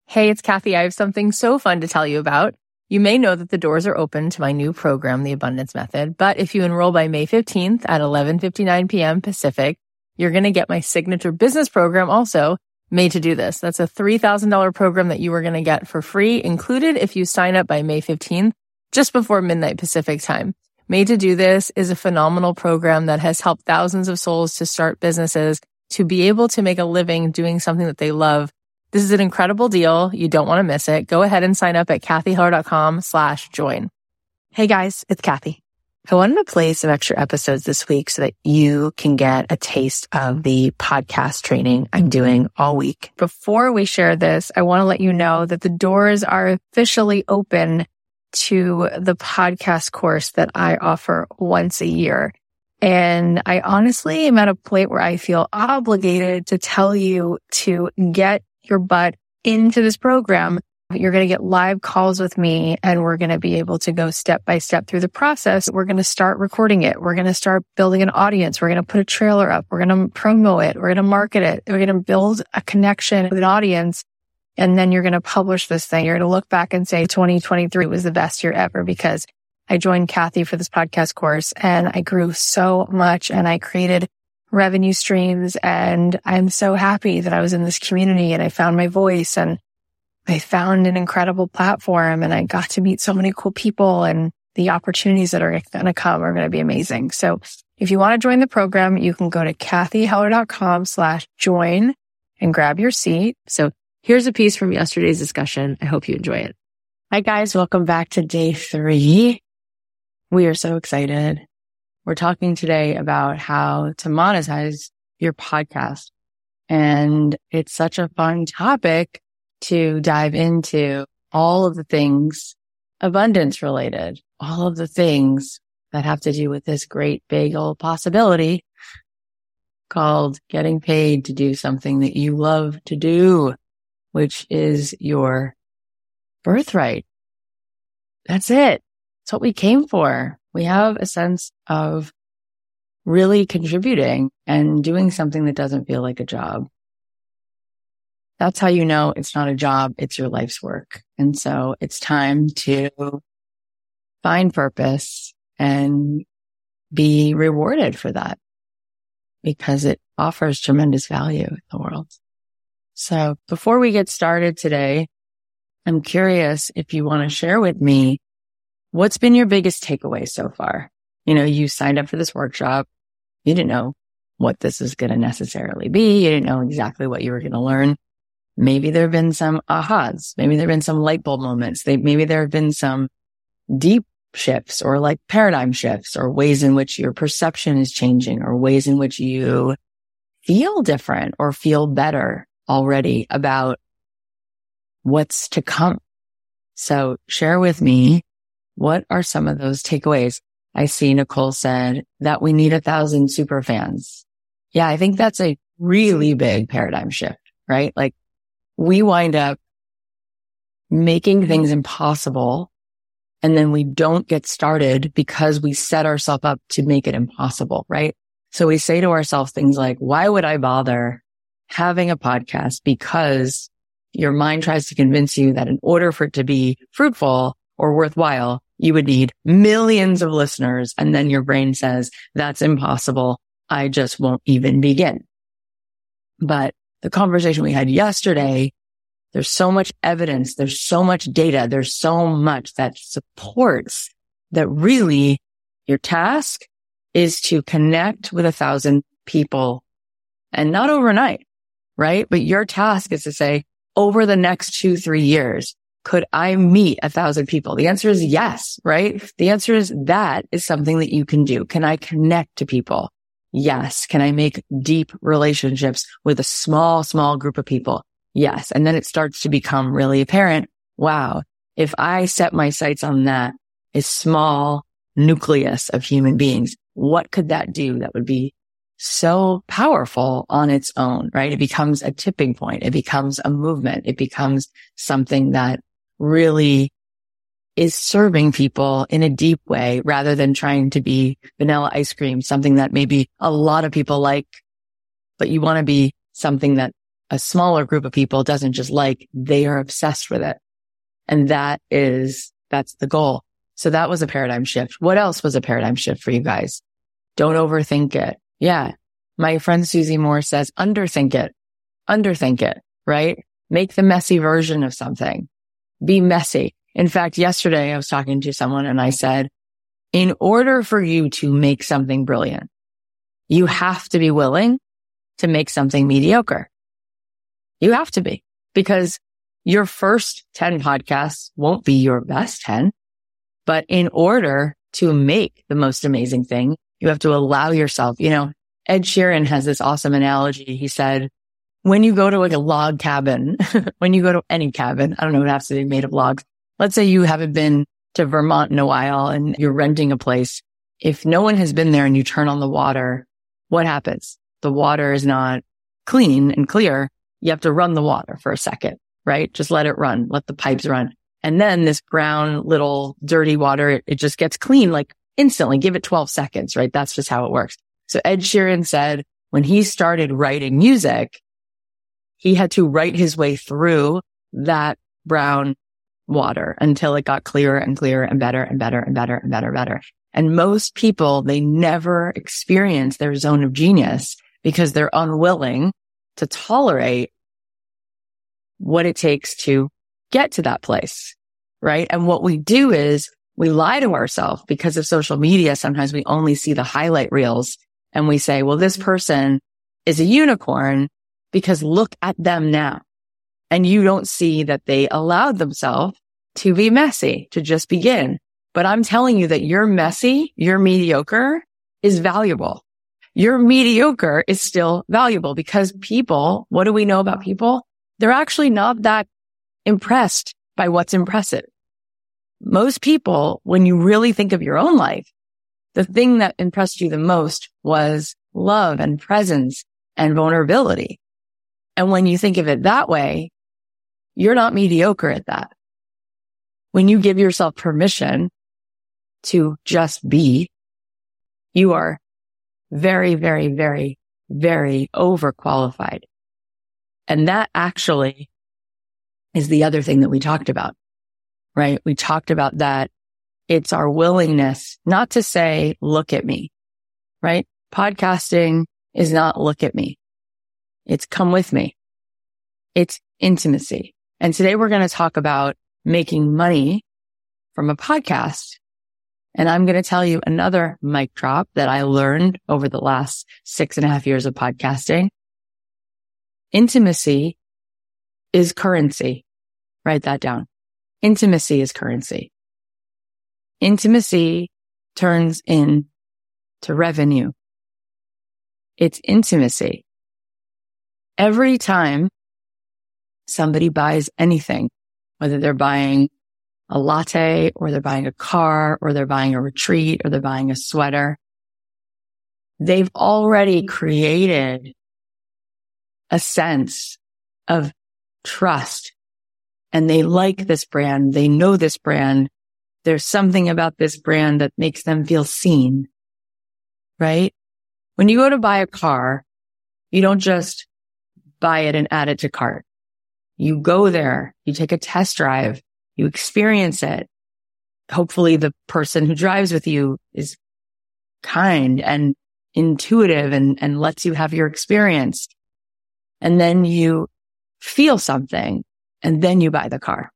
Hey, it's Kathy. I have something so fun to tell you about. You may know that the doors are open to my new program, The Abundance Method, but if you enroll by May 15th at 11:59 p.m. Pacific, you're going to get my signature business program also, Made to Do This. That's a $3,000 program that you are going to get for free, included if you sign up by May 15th, just before midnight Pacific time. Made to Do This is a phenomenal program that has helped thousands of souls to start businesses, to be able to make a living doing something that they love. This is an incredible deal. You don't want to miss it. Go ahead and sign up at kathyheller.com/join. Hey guys, it's Kathy. I wanted to play some extra episodes this week so that you can get a taste of the podcast training I'm doing all week. Before we share this, I want to let you know that the doors are officially open to the podcast course that I offer once a year. And I honestly am at a point where I feel obligated to tell you to get your butt into this program. You're going to get live calls with me, and we're going to be able to go step by step through the process. We're going to start recording it. We're going to start building an audience. We're going to put a trailer up. We're going to promo it. We're going to market it. We're going to build a connection with an audience. And then you're going to publish this thing. You're going to look back and say 2023 was the best year ever because I joined Kathy for this podcast course and I grew so much and I created revenue streams, and I'm so happy that I was in this community and I found my voice and I found an incredible platform and I got to meet so many cool people, and the opportunities that are going to come are going to be amazing. So if you want to join the program, you can go to kathyheller.com/join and grab your seat. So here's a piece from yesterday's discussion. I hope you enjoy it. Hi guys, welcome back to day 3. We are so excited. We're talking today about how to monetize your podcast. And it's such a fun topic to dive into, all of the things abundance related, all of the things that have to do with this great big old possibility called getting paid to do something that you love to do, which is your birthright. That's it. It's what we came for. We have a sense of really contributing and doing something that doesn't feel like a job. That's how you know it's not a job, it's your life's work. And so it's time to find purpose and be rewarded for that because it offers tremendous value in the world. So before we get started today, I'm curious if you want to share with me what's been your biggest takeaway so far. You know, you signed up for this workshop. You didn't know what this is going to necessarily be. You didn't know exactly what you were going to learn. Maybe there have been some ahas. Maybe there have been some light bulb moments. Maybe there have been some deep shifts or like paradigm shifts or ways in which your perception is changing or ways in which you feel different or feel better already about what's to come. So share with me, what are some of those takeaways? I see Nicole said that we need 1,000 super fans. Yeah, I think that's a really big paradigm shift, right? Like we wind up making things impossible and then we don't get started because we set ourselves up to make it impossible, right? So we say to ourselves things like, why would I bother having a podcast? Because your mind tries to convince you that in order for it to be fruitful or worthwhile, you would need millions of listeners. And then your brain says, that's impossible. I just won't even begin. But the conversation we had yesterday, there's so much evidence. There's so much data. There's so much that supports that really your task is to connect with 1,000 people and not overnight, right? But your task is to say, over the next 2-3 years, could I meet 1,000 people? The answer is yes, right? The answer is that is something that you can do. Can I connect to people? Yes. Can I make deep relationships with a small group of people? Yes. And then it starts to become really apparent. Wow. If I set my sights on that, a small nucleus of human beings, what could that do that would be so powerful on its own, right? It becomes a tipping point. It becomes a movement. It becomes something that really is serving people in a deep way rather than trying to be vanilla ice cream, something that maybe a lot of people like, but you want to be something that a smaller group of people doesn't just like, they are obsessed with it. And that's the goal. So that was a paradigm shift. What else was a paradigm shift for you guys? Don't overthink it. Yeah. My friend Susie Moore says, underthink it, right? Make the messy version of something. Be messy. In fact, yesterday I was talking to someone and I said, in order for you to make something brilliant, you have to be willing to make something mediocre. You have to be, because your first 10 podcasts won't be your best 10. But in order to make the most amazing thing, you have to allow yourself, Ed Sheeran has this awesome analogy. He said, when you go to like a log cabin, when you go to any cabin, I don't know, it has to be made of logs. Let's say you haven't been to Vermont in a while and you're renting a place. If no one has been there and you turn on the water, what happens? The water is not clean and clear. You have to run the water for a second, right? Just let it run. Let the pipes run. And then this brown little dirty water, it just gets clean like instantly. Give it 12 seconds, right? That's just how it works. So Ed Sheeran said when he started writing music, he had to write his way through that brown water until it got clearer and clearer and better and better and better and better and better. And most people, they never experience their zone of genius because they're unwilling to tolerate what it takes to get to that place, right? And what we do is we lie to ourselves because of social media. Sometimes we only see the highlight reels and we say, well, this person is a unicorn because look at them now. And you don't see that they allowed themselves to be messy, to just begin. But I'm telling you that your messy, your mediocre is valuable. Your mediocre is still valuable because people, what do we know about people? They're actually not that impressed by what's impressive. Most people, when you really think of your own life, the thing that impressed you the most was love and presence and vulnerability. And when you think of it that way, you're not mediocre at that. When you give yourself permission to just be, you are very, very, very, very overqualified. And that actually is the other thing that we talked about, right? We talked about that it's our willingness not to say, look at me, right? Podcasting is not look at me. It's come with me. It's intimacy. And today we're going to talk about making money from a podcast. And I'm going to tell you another mic drop that I learned over the last 6.5 years of podcasting. Intimacy is currency. Write that down. Intimacy is currency. Intimacy turns into revenue. It's intimacy. Every time somebody buys anything, whether they're buying a latte or they're buying a car or they're buying a retreat or they're buying a sweater, they've already created a sense of trust. And they like this brand. They know this brand. There's something about this brand that makes them feel seen, right? When you go to buy a car, you don't just buy it and add it to cart. You go there, you take a test drive, you experience it. Hopefully the person who drives with you is kind and intuitive and lets you have your experience. And then you feel something and then you buy the car.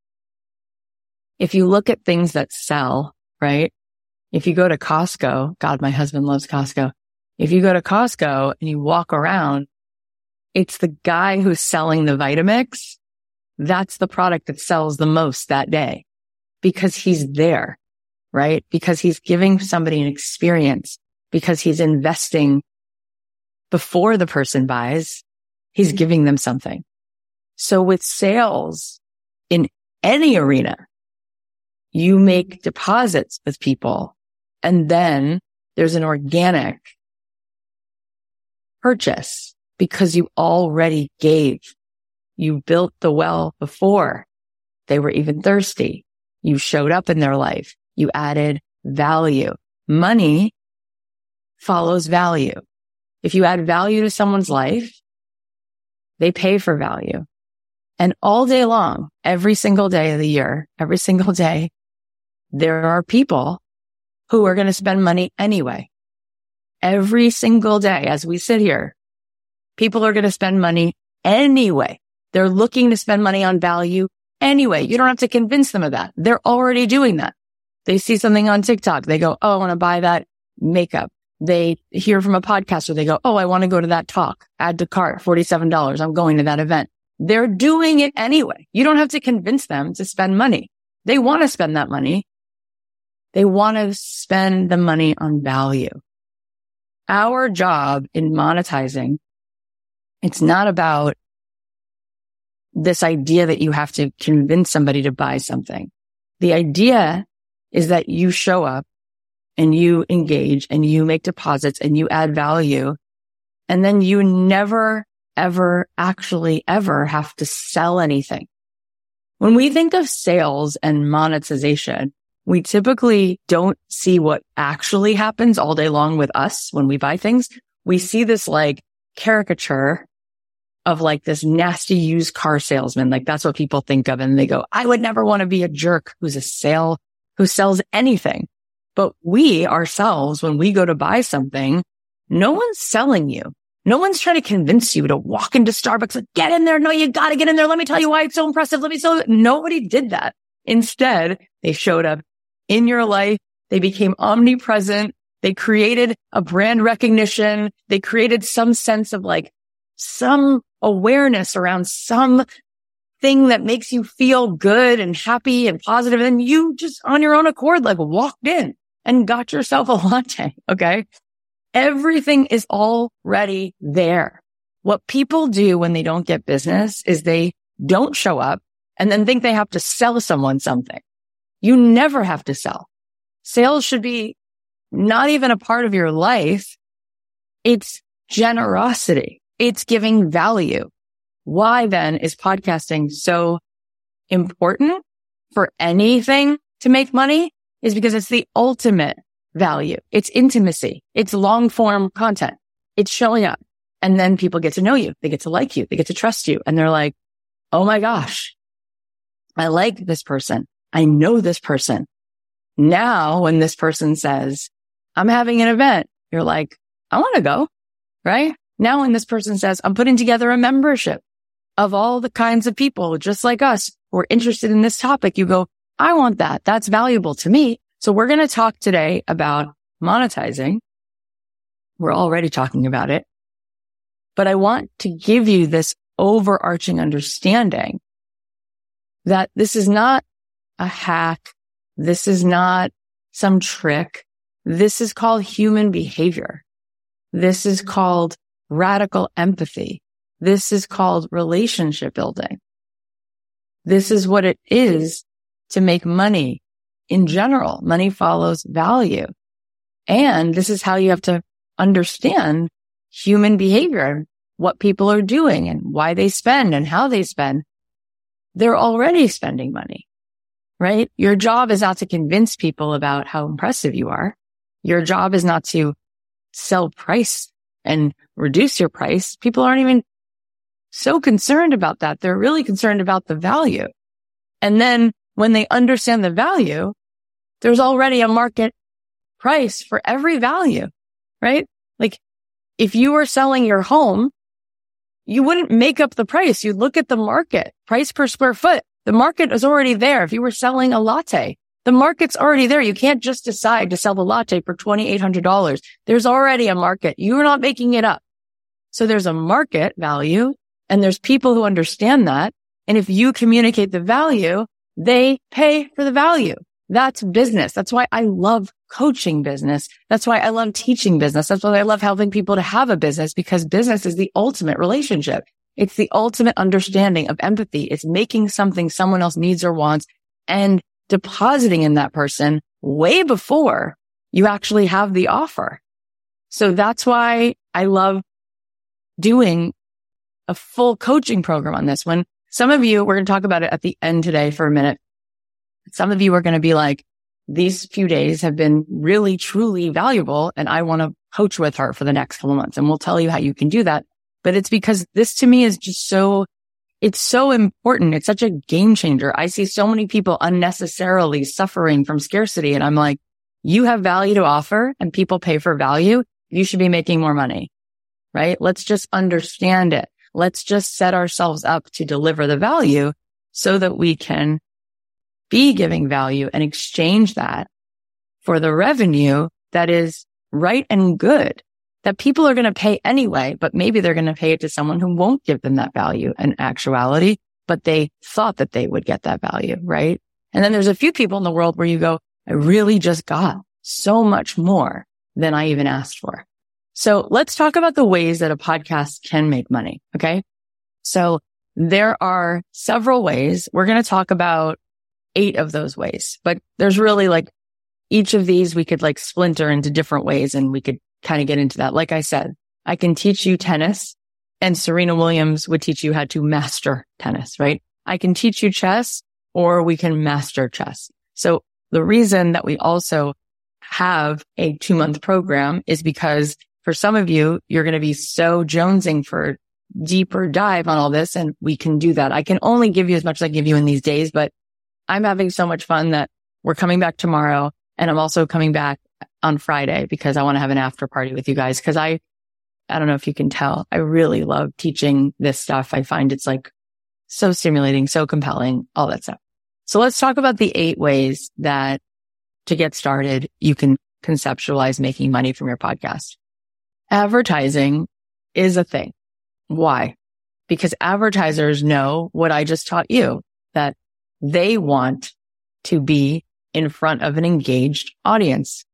If you look at things that sell, right? If you go to Costco, God, my husband loves Costco. If you go to Costco and you walk around, it's the guy who's selling the Vitamix. That's the product that sells the most that day because he's there, right? Because he's giving somebody an experience, because he's investing before the person buys, he's giving them something. So with sales in any arena, you make deposits with people and then there's an organic purchase because you already gave. You built the well before they were even thirsty. You showed up in their life. You added value. Money follows value. If you add value to someone's life, They pay for value. And all day long, every single day of the year, every single day, there are people who are going to spend money anyway. Every single day as we sit here, people are going to spend money anyway. They're looking to spend money on value anyway. You don't have to convince them of that. They're already doing that. They see something on TikTok. They go, oh, I want to buy that makeup. They hear from a podcaster. They go, oh, I want to go to that talk. Add to cart, $47. I'm going to that event. They're doing it anyway. You don't have to convince them to spend money. They want to spend that money. They want to spend the money on value. Our job in monetizing, it's not about this idea that you have to convince somebody to buy something. The idea is that you show up and you engage and you make deposits and you add value. And then you never, ever, actually ever have to sell anything. When we think of sales and monetization, we typically don't see what actually happens all day long with us when we buy things. We see this like caricature of like this nasty used car salesman. Like that's what people think of. And they go, I would never want to be a jerk who sells anything. But we ourselves, when we go to buy something, no one's selling you. No one's trying to convince you to walk into Starbucks and get in there. No, you got to get in there. Let me tell you why it's so impressive. Nobody did that. Instead, they showed up in your life. They became omnipresent. They created a brand recognition. They created some sense of like some awareness around some thing that makes you feel good and happy and positive. And you just on your own accord, like walked in and got yourself a latte. Okay. Everything is already there. What people do when they don't get business is they don't show up and then think they have to sell someone something. You never have to sell. Sales should be not even a part of your life. It's generosity. It's giving value. Why then is podcasting so important for anything to make money? Is because it's the ultimate value. It's intimacy. It's long form content. It's showing up. And then people get to know you. They get to like you. They get to trust you. And they're like, oh my gosh, I like this person. I know this person. Now, when this person says, I'm having an event, you're like, I want to go, right? Now, when this person says, I'm putting together a membership of all the kinds of people just like us who are interested in this topic, you go, I want that. That's valuable to me. So we're going to talk today about monetizing. We're already talking about it, but I want to give you this overarching understanding that this is not a hack. This is not some trick. This is called human behavior. This is called radical empathy. This is called relationship building. This is what it is to make money. In general, money follows value. And this is how you have to understand human behavior, what people are doing and why they spend and how they spend. They're already spending money, right? Your job is not to convince people about how impressive you are. Your job is not to sell price and reduce your price. People aren't even so concerned about that. They're really concerned about the value. And then when they understand the value, there's already a market price for every value, right? Like if you were selling your home, you wouldn't make up the price. You'd look at the market price per square foot. The market is already there. If you were selling a latte, the market's already there. You can't just decide to sell the latte for $2,800. There's already a market. You're not making it up. So there's a market value and there's people who understand that. And if you communicate the value, they pay for the value. That's business. That's why I love coaching business. That's why I love teaching business. That's why I love helping people to have a business, because business is the ultimate relationship. It's the ultimate understanding of empathy. It's making something someone else needs or wants and depositing in that person way before you actually have the offer. So that's why I love doing a full coaching program on this. When some of you, we're going to talk about it at the end today for a minute. Some of you are going to be like, these few days have been really, truly valuable, and I want to coach with her for the next couple of months. And we'll tell you how you can do that. but it's because this to me is just it's so important. It's such a game changer. I see so many people unnecessarily suffering from scarcity. And I'm like, you have value to offer and people pay for value. You should be making more money, right? Let's just understand it. Let's just set ourselves up to deliver the value so that we can be giving value and exchange that for the revenue that is right and good, that people are going to pay anyway, but maybe they're going to pay it to someone who won't give them that value in actuality, but they thought that they would get that value, right? And then there's a few people in the world where you go, I really just got so much more than I even asked for. So let's talk about the ways that a podcast can make money. Okay. So there are several ways. We're going to talk about 8 of those ways, but there's really like each of these we could like splinter into different ways and we could kind of get into that. Like I said, I can teach you tennis and Serena Williams would teach you how to master tennis, right? I can teach you chess or we can master chess. So the reason that we also have a 2-month program is because for some of you, you're going to be so jonesing for deeper dive on all this. And we can do that. I can only give you as much as I give you in these days, but I'm having so much fun that we're coming back tomorrow. And I'm also coming back on Friday because I want to have an after party with you guys. Cause I don't know if you can tell, I really love teaching this stuff. I find it's like so stimulating, so compelling, all that stuff. So let's talk about the 8 ways that to get started, you can conceptualize making money from your podcast. Advertising is a thing. Why? Because advertisers know what I just taught you, that they want to be in front of an engaged audience.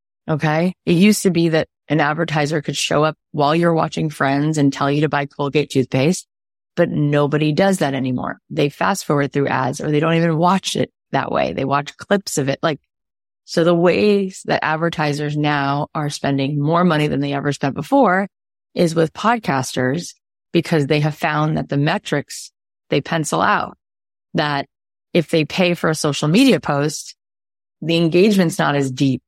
Okay. It used to be that an advertiser could show up while you're watching Friends and tell you to buy Colgate toothpaste, but nobody does that anymore. They fast forward through ads or they don't even watch it that way. They watch clips of it. So the ways that advertisers now are spending more money than they ever spent before is with podcasters because they have found that the metrics they pencil out, that if they pay for a social media post, the engagement's not as deep.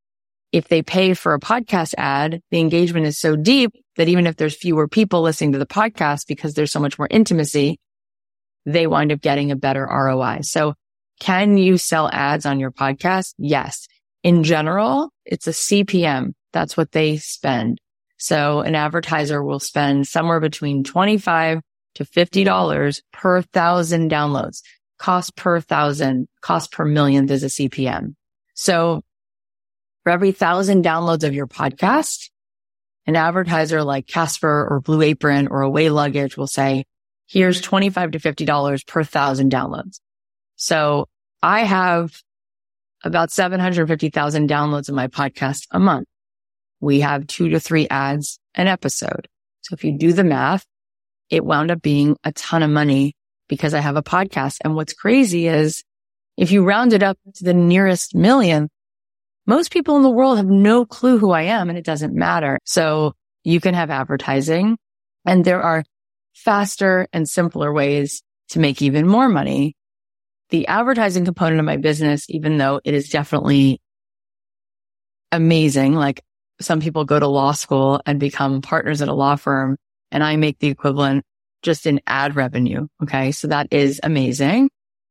If they pay for a podcast ad, the engagement is so deep that even if there's fewer people listening to the podcast because there's so much more intimacy, they wind up getting a better ROI. So can you sell ads on your podcast? Yes. In general, it's a CPM. That's what they spend. So an advertiser will spend somewhere between $25 to $50 per 1,000 downloads. Cost per 1,000, cost per millionth is a CPM. So for every 1,000 downloads of your podcast, an advertiser like Casper or Blue Apron or Away Luggage will say, here's $25 to $50 per 1,000 downloads. So I have about 750,000 downloads of my podcast a month. We have 2 to 3 ads an episode. So if you do the math, it wound up being a ton of money because I have a podcast. And what's crazy is if you round it up to the nearest million, most people in the world have no clue who I am and it doesn't matter. So you can have advertising and there are faster and simpler ways to make even more money. The advertising component of my business, even though it is definitely amazing, like some people go to law school and become partners at a law firm and I make the equivalent just in ad revenue. Okay. So that is amazing,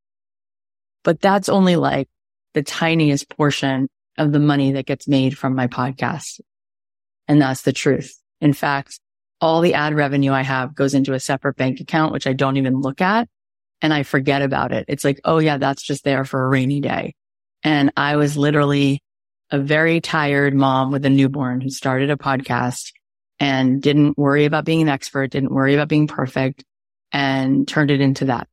but that's only like the tiniest portion of the money that gets made from my podcast. And that's the truth. In fact, all the ad revenue I have goes into a separate bank account, which I don't even look at. And I forget about it. It's like, oh yeah, that's just there for a rainy day. And I was literally a very tired mom with a newborn who started a podcast and didn't worry about being an expert, didn't worry about being perfect, and turned it into that.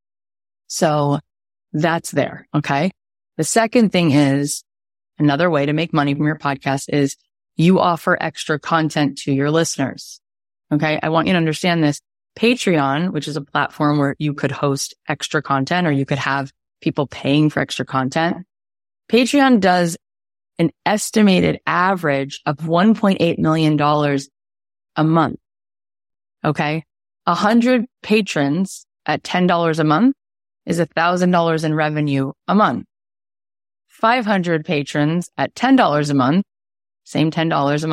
So that's there. Okay. The second thing is another way to make money from your podcast is you offer extra content to your listeners. Okay. I want you to understand this. Patreon, which is a platform where you could host extra content or you could have people paying for extra content. Patreon does an estimated average of $1.8 million a month. Okay. 100 patrons at $10 a month is $1,000 in revenue a month. 500 patrons at $10 a month, same $10 a month,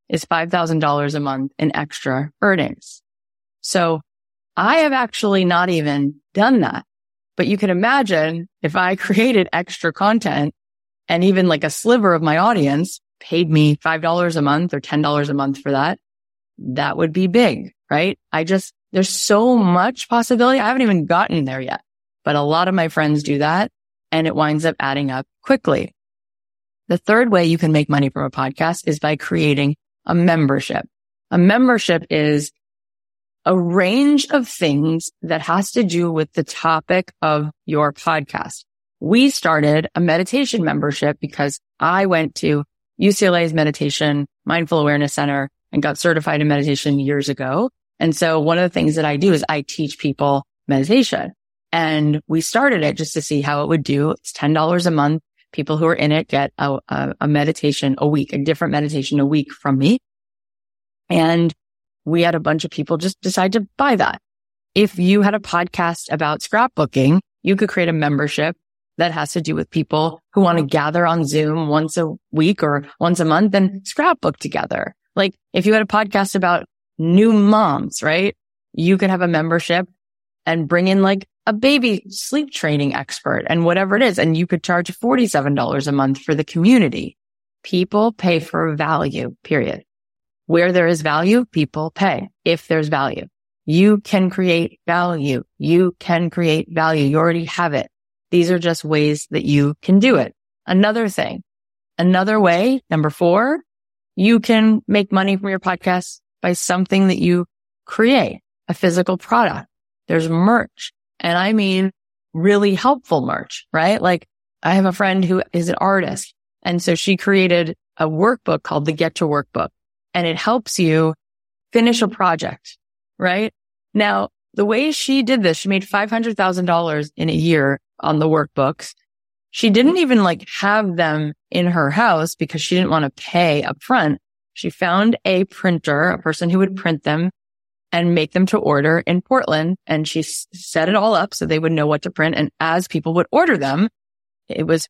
is $5,000 a month in extra earnings. So I have actually not even done that. But you can imagine if I created extra content and even like a sliver of my audience paid me $5 a month or $10 a month for that, that would be big, right? There's so much possibility. I haven't even gotten there yet, but a lot of my friends do that and it winds up adding up quickly. The third way you can make money from a podcast is by creating a membership. A membership is a range of things that has to do with the topic of your podcast. We started a meditation membership because I went to UCLA's Meditation Mindful Awareness Center and got certified in meditation years ago. And so one of the things that I do is I teach people meditation. And we started it just to see how it would do. It's $10 a month. People who are in it get a meditation a week, a different meditation a week from me. And we had a bunch of people just decide to buy that. If you had a podcast about scrapbooking, you could create a membership that has to do with people who want to gather on Zoom once a week or once a month and scrapbook together. Like if you had a podcast about new moms, right? You could have a membership and bring in like a baby sleep training expert and whatever it is. And you could charge $47 a month for the community. People pay for value, period. Where there is value, people pay. If there's value, you can create value. You can create value. You already have it. These are just ways that you can do it. Another way, number 4, you can make money from your podcast by something that you create, a physical product. There's merch. And I mean really helpful merch, right? Like I have a friend who is an artist. And so she created a workbook called the Get to Workbook. And it helps you finish a project, right? Now, the way she did this, she made $500,000 in a year on the workbooks. She didn't even like have them in her house because she didn't want to pay up front. She found a printer, a person who would print them and make them to order in Portland. And she set it all up so they would know what to print. And as people would order them, it was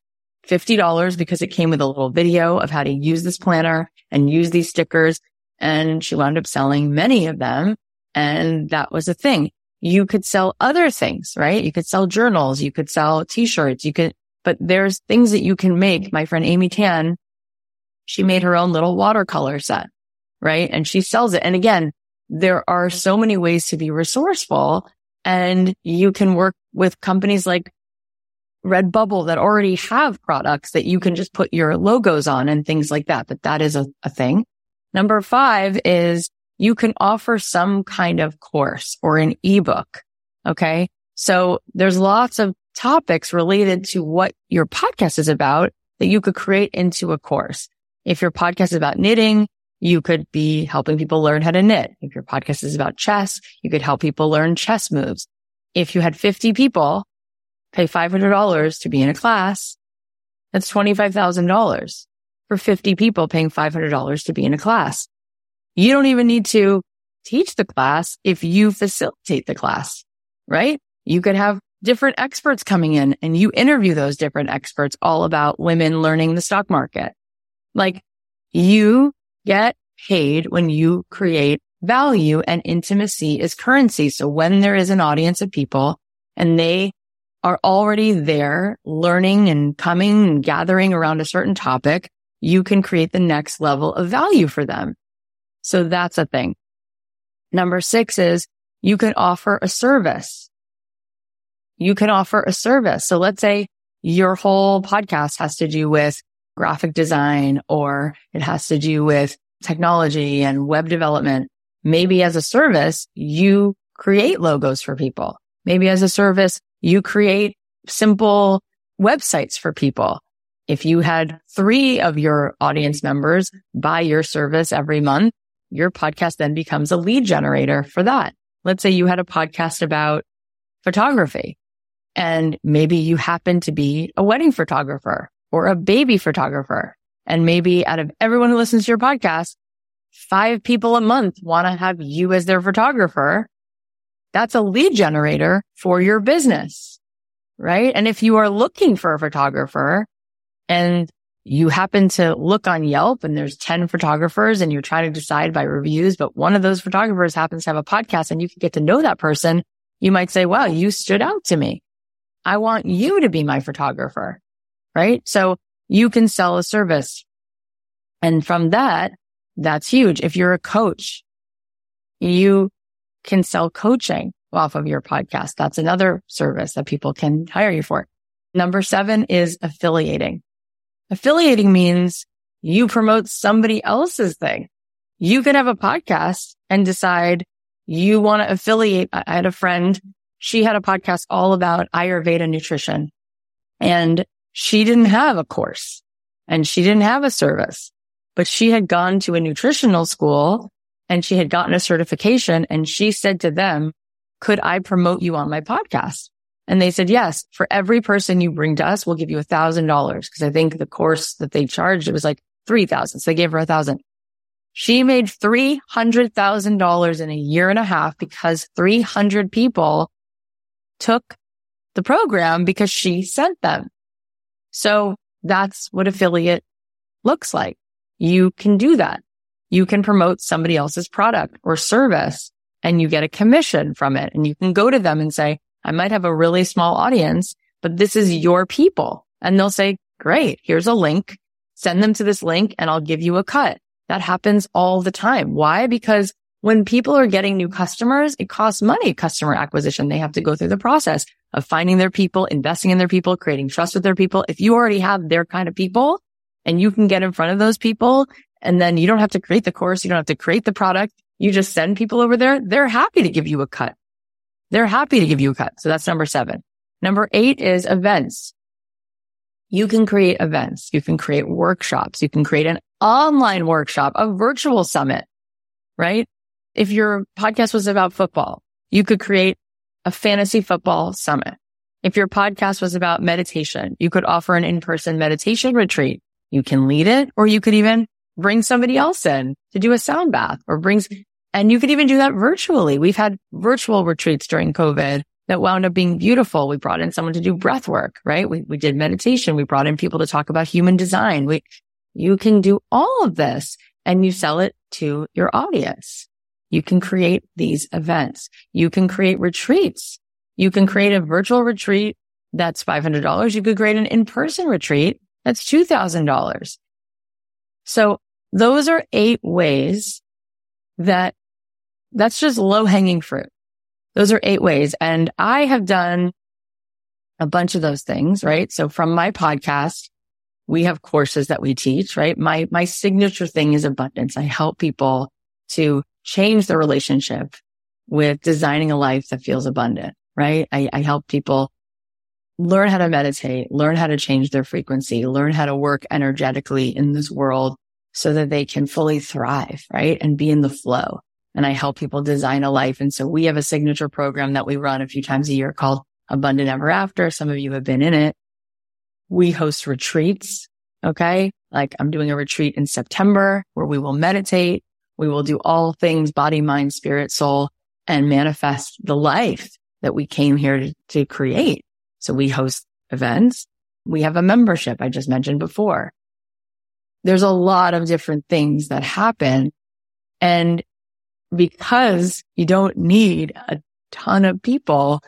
$50 because it came with a little video of how to use this planner and use these stickers. And she wound up selling many of them. And that was a thing. You could sell other things, right? You could sell journals. You could sell t-shirts. But there's things that you can make. My friend Amy Tan, she made her own little watercolor set, right? And she sells it. And again, there are so many ways to be resourceful, and you can work with companies like Redbubble that already have products that you can just put your logos on and things like that. But that is a thing. Number 5 is you can offer some kind of course or an ebook. Okay. So there's lots of topics related to what your podcast is about that you could create into a course. If your podcast is about knitting, you could be helping people learn how to knit. If your podcast is about chess, you could help people learn chess moves. If you had 50 people pay $500 to be in a class, that's $25,000 for 50 people paying $500 to be in a class. You don't even need to teach the class if you facilitate the class, right? You could have different experts coming in and you interview those different experts all about women learning the stock market. Like you get paid when you create value, and intimacy is currency. So when there is an audience of people and they are already there learning and coming and gathering around a certain topic, you can create the next level of value for them. So that's a thing. Number 6 is you can offer a service. You can offer a service. So let's say your whole podcast has to do with graphic design, or it has to do with technology and web development. Maybe as a service, you create logos for people. Maybe as a service, you create simple websites for people. If you had 3 of your audience members buy your service every month, your podcast then becomes a lead generator for that. Let's say you had a podcast about photography, and maybe you happen to be a wedding photographer or a baby photographer. And maybe out of everyone who listens to your podcast, 5 people a month want to have you as their photographer. That's a lead generator for your business, right? And if you are looking for a photographer and you happen to look on Yelp and there's 10 photographers and you're trying to decide by reviews, but one of those photographers happens to have a podcast and you can get to know that person. You might say, wow, you stood out to me. I want you to be my photographer, right? So you can sell a service. And from that, that's huge. If you're a coach, you can sell coaching off of your podcast. That's another service that people can hire you for. Number 7 is affiliating. Affiliating means you promote somebody else's thing. You can have a podcast and decide you want to affiliate. I had a friend, she had a podcast all about Ayurveda nutrition, and she didn't have a course and she didn't have a service, but she had gone to a nutritional school and she had gotten a certification, and she said to them, could I promote you on my podcast? And they said, yes, for every person you bring to us, we'll give you $1,000. Because I think the course that they charged, it was like $3,000. So they gave her $1,000. She made $300,000 in a year and a half because 300 people took the program because she sent them. So that's what affiliate looks like. You can do that. You can promote somebody else's product or service and you get a commission from it. And you can go to them and say, I might have a really small audience, but this is your people. And they'll say, great, here's a link. Send them to this link and I'll give you a cut. That happens all the time. Why? Because when people are getting new customers, it costs money, customer acquisition. They have to go through the process of finding their people, investing in their people, creating trust with their people. If you already have their kind of people and you can get in front of those people, and then you don't have to create the course, you don't have to create the product, you just send people over there, they're happy to give you a cut. They're happy to give you a cut. So that's number 7. Number 8 is events. You can create events. You can create workshops. You can create an online workshop, a virtual summit, right? If your podcast was about football, you could create a fantasy football summit. If your podcast was about meditation, you could offer an in-person meditation retreat. You can lead it, or you could even bring somebody else in to do a sound bath, and you could even do that virtually. We've had virtual retreats during COVID that wound up being beautiful. We brought in someone to do breath work, right? We did meditation. We brought in people to talk about human design. You can do all of this and you sell it to your audience. You can create these events. You can create retreats. You can create a virtual retreat that's $500. You could create an in-person retreat that's $2,000. So those are 8 ways that's just low-hanging fruit. Those are 8 ways. And I have done a bunch of those things, right? So from my podcast, we have courses that we teach, right? My signature thing is abundance. I help people to change their relationship with designing a life that feels abundant, right? I help people learn how to meditate, learn how to change their frequency, learn how to work energetically in this world so that they can fully thrive, right? And be in the flow. And I help people design a life. And so we have a signature program that we run a few times a year called Abundant Ever After. Some of you have been in it. We host retreats. Okay. Like I'm doing a retreat in September where we will meditate. We will do all things body, mind, spirit, soul, and manifest the life that we came here to create. So we host events. We have a membership I just mentioned before. There's a lot of different things that happen. And because you don't need a ton of people,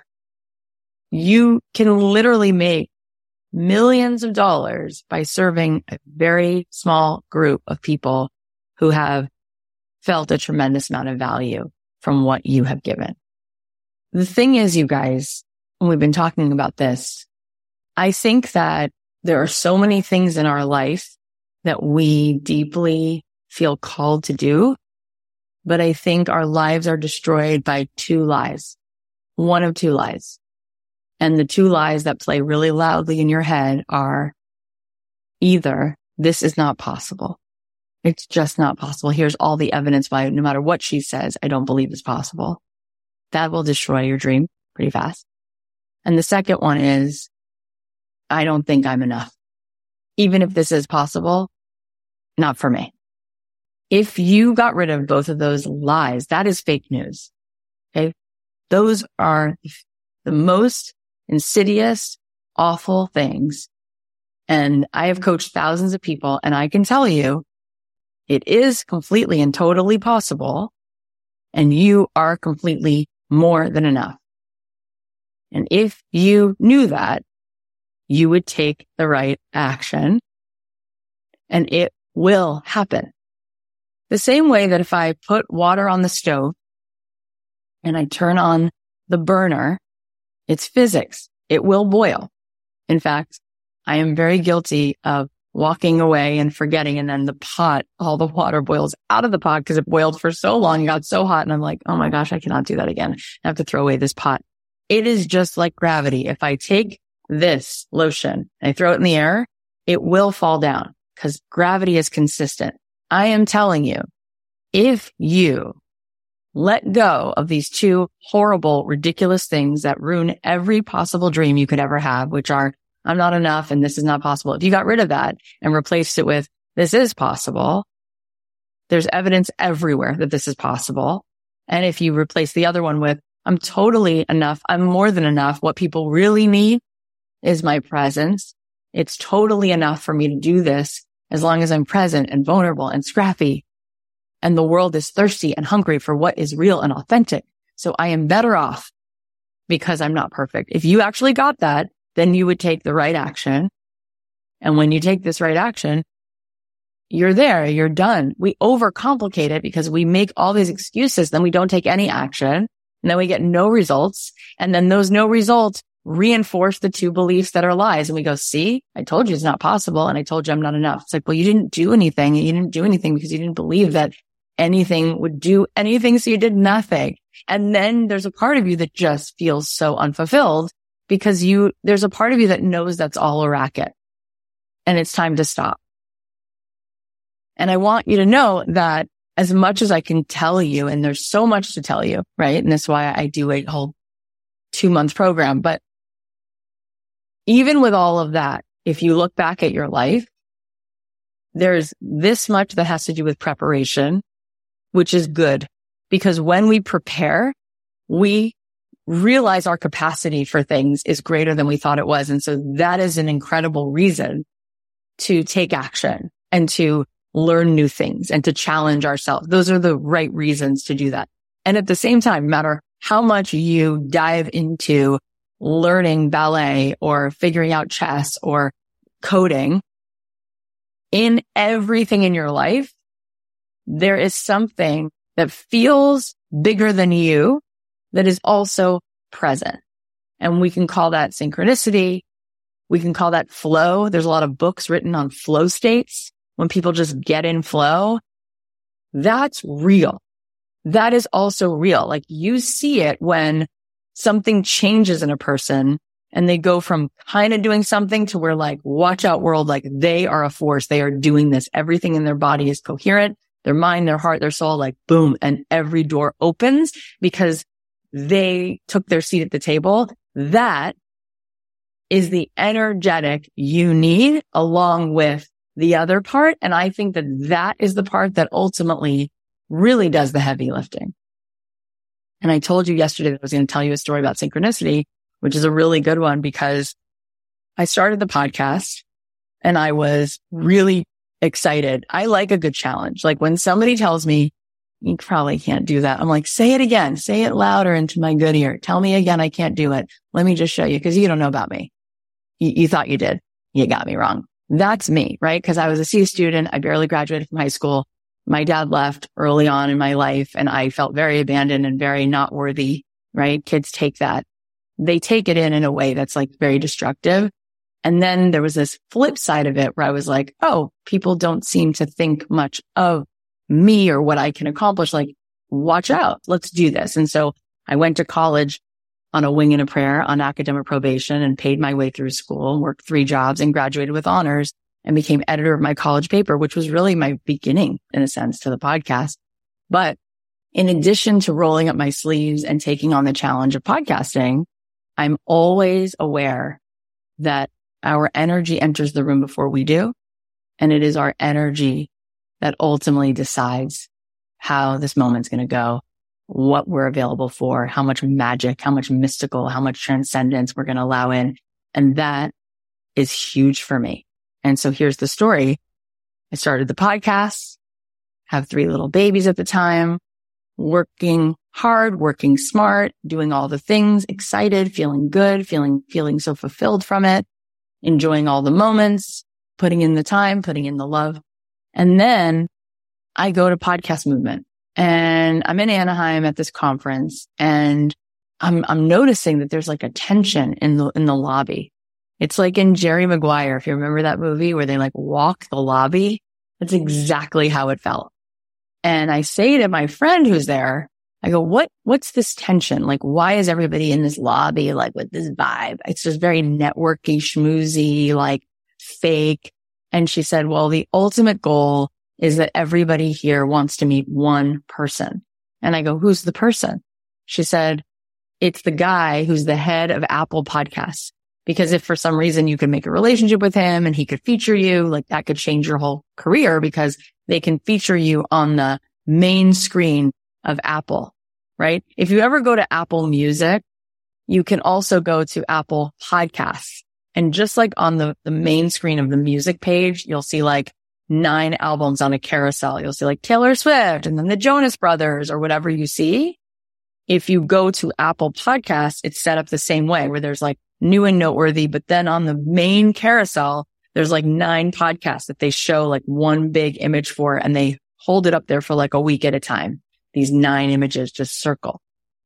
you can literally make millions of dollars by serving a very small group of people who have felt a tremendous amount of value from what you have given. The thing is, you guys, when we've been talking about this, I think that there are so many things in our life that we deeply feel called to do. But I think our lives are destroyed by 2 lies. One of 2 lies. And the 2 lies that play really loudly in your head are either this is not possible. It's just not possible. Here's all the evidence why no matter what she says, I don't believe it's possible. That will destroy your dream pretty fast. And the second one is, I don't think I'm enough. Even if this is possible, not for me. If you got rid of both of those lies, that is fake news. Okay. Those are the most insidious, awful things. And I have coached thousands of people, and I can tell you it is completely and totally possible. And you are completely more than enough. And if you knew that, you would take the right action, and it will happen. The same way that if I put water on the stove and I turn on the burner, it's physics. It will boil. In fact, I am very guilty of walking away and forgetting, and then the pot, all the water boils out of the pot because it boiled for so long, it got so hot, and I'm like, oh my gosh, I cannot do that again. I have to throw away this pot. It is just like gravity. If I take this lotion and I throw it in the air, it will fall down because gravity is consistent. I am telling you, if you let go of these two horrible, ridiculous things that ruin every possible dream you could ever have, which are, I'm not enough and this is not possible. If you got rid of that and replaced it with, this is possible, there's evidence everywhere that this is possible. And if you replace the other one with, I'm totally enough, I'm more than enough, what people really need is my presence. It's totally enough for me to do this as long as I'm present and vulnerable and scrappy. And the world is thirsty and hungry for what is real and authentic. So I am better off because I'm not perfect. If you actually got that, then you would take the right action. And when you take this right action, you're there, you're done. We overcomplicate it because we make all these excuses, then we don't take any action, and then we get no results. And then those no results reinforce the two beliefs that are lies. And we go, see, I told you it's not possible. And I told you I'm not enough. It's like, well, you didn't do anything. You didn't do anything because you didn't believe that anything would do anything. So you did nothing. And then there's a part of you that just feels so unfulfilled because there's a part of you that knows that's all a racket and it's time to stop. And I want you to know that as much as I can tell you, and there's so much to tell you, right? And that's why I do a whole 2-month program. But even with all of that, if you look back at your life, there's this much that has to do with preparation, which is good because when we prepare, we realize our capacity for things is greater than we thought it was. And so that is an incredible reason to take action and to learn new things and to challenge ourselves. Those are the right reasons to do that. And at the same time, no matter how much you dive into learning ballet or figuring out chess or coding, in everything in your life, there is something that feels bigger than you that is also present. And we can call that synchronicity. We can call that flow. There's a lot of books written on flow states. When people just get in flow, that's real. That is also real. Like you see it when something changes in a person and they go from kind of doing something to where like, watch out world, like they are a force. They are doing this. Everything in their body is coherent. Their mind, their heart, their soul, like boom. And every door opens because they took their seat at the table. That is the energetic you need along with the other part. And I think that that is the part that ultimately really does the heavy lifting. And I told you yesterday that I was going to tell you a story about synchronicity, which is a really good one because I started the podcast and I was really excited. I like a good challenge. Like when somebody tells me, you probably can't do that. I'm like, say it again, say it louder into my good ear. Tell me again, I can't do it. Let me just show you because you don't know about me. You thought you did. You got me wrong. That's me, right? Because I was a C student. I barely graduated from high school. My dad left early on in my life and I felt very abandoned and very not worthy, right? Kids take that. They take it in a way that's like very destructive. And then there was this flip side of it where I was like, oh, people don't seem to think much of me or what I can accomplish. Like, watch out. Let's do this. And so I went to college on a wing and a prayer on academic probation and paid my way through school, worked 3 jobs and graduated with honors and became editor of my college paper, which was really my beginning in a sense to the podcast. But in addition to rolling up my sleeves and taking on the challenge of podcasting, I'm always aware that our energy enters the room before we do. And it is our energy that ultimately decides how this moment's going to go, what we're available for, how much magic, how much mystical, how much transcendence we're going to allow in. And that is huge for me. And so here's the story. I started the podcast, have 3 little babies at the time, working hard, working smart, doing all the things, excited, feeling good, feeling so fulfilled from it, enjoying all the moments, putting in the time, putting in the love. And then I go to Podcast Movement, and I'm in Anaheim at this conference, and I'm noticing that there's like a tension in the lobby. It's like in Jerry Maguire, if you remember that movie where they like walk the lobby. That's exactly how it felt. And I say to my friend who's there, I go, what's this tension? Like, why is everybody in this lobby, like with this vibe? It's just very networky, schmoozy, like fake. And she said, well, the ultimate goal is that everybody here wants to meet one person. And I go, who's the person? She said, it's the guy who's the head of Apple Podcasts. Because if for some reason you could make a relationship with him and he could feature you, like that could change your whole career, because they can feature you on the main screen of Apple, right? If you ever go to Apple Music, you can also go to Apple Podcasts. And just like on the main screen of the music page, you'll see like 9 albums on a carousel. You'll see like Taylor Swift and then the Jonas Brothers or whatever you see. If you go to Apple Podcasts, it's set up the same way, where there's like new and noteworthy, but then on the main carousel, there's like 9 podcasts that they show like one big image for, and they hold it up there for like a week at a time. These 9 images just circle.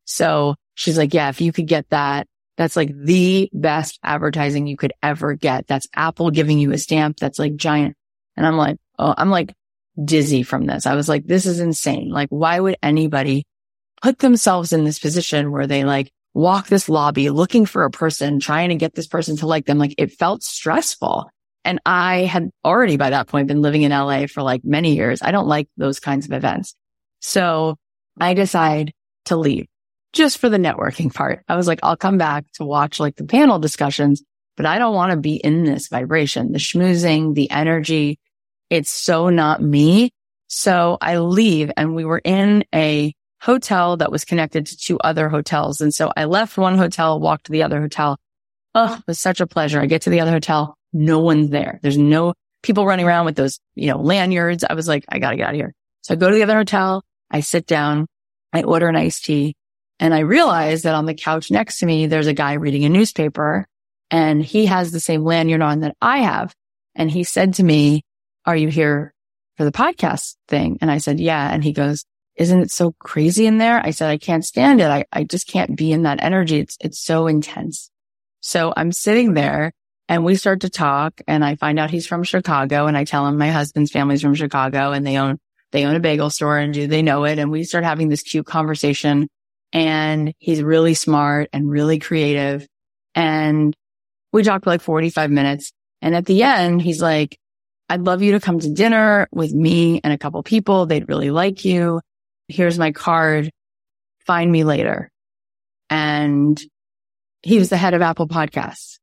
So she's like, yeah, if you could get that, that's like the best advertising you could ever get. That's Apple giving you a stamp that's like giant. And I'm like, oh, I'm like dizzy from this. I was like, this is insane. Like, why would anybody put themselves in this position where they like walk this lobby looking for a person, trying to get this person to like them? Like, it felt stressful. And I had already by that point been living in LA for like many years. I don't like those kinds of events. So I decide to leave just for the networking part. I was like, I'll come back to watch like the panel discussions, but I don't want to be in this vibration, the schmoozing, the energy. It's so not me. So I leave, and we were in a hotel that was connected to 2 other hotels. And so I left one hotel, walked to the other hotel. Oh, it was such a pleasure. I get to the other hotel. No one's there. There's no people running around with those, lanyards. I was like, I got to get out of here. So I go to the other hotel. I sit down. I order an iced tea. And I realize that on the couch next to me, there's a guy reading a newspaper, and he has the same lanyard on that I have. And he said to me, are you here for the podcast thing? And I said, yeah. And he goes, isn't it so crazy in there? I said, I can't stand it. I just can't be in that energy. It's so intense. So I'm sitting there, and we start to talk, and I find out he's from Chicago, and I tell him my husband's family's from Chicago, and they own a bagel store, and do they know it? And we start having this cute conversation, and he's really smart and really creative. And we talked for like 45 minutes. And at the end, he's like, I'd love you to come to dinner with me and a couple people. They'd really like you. Here's my card. Find me later. And he was the head of Apple Podcasts.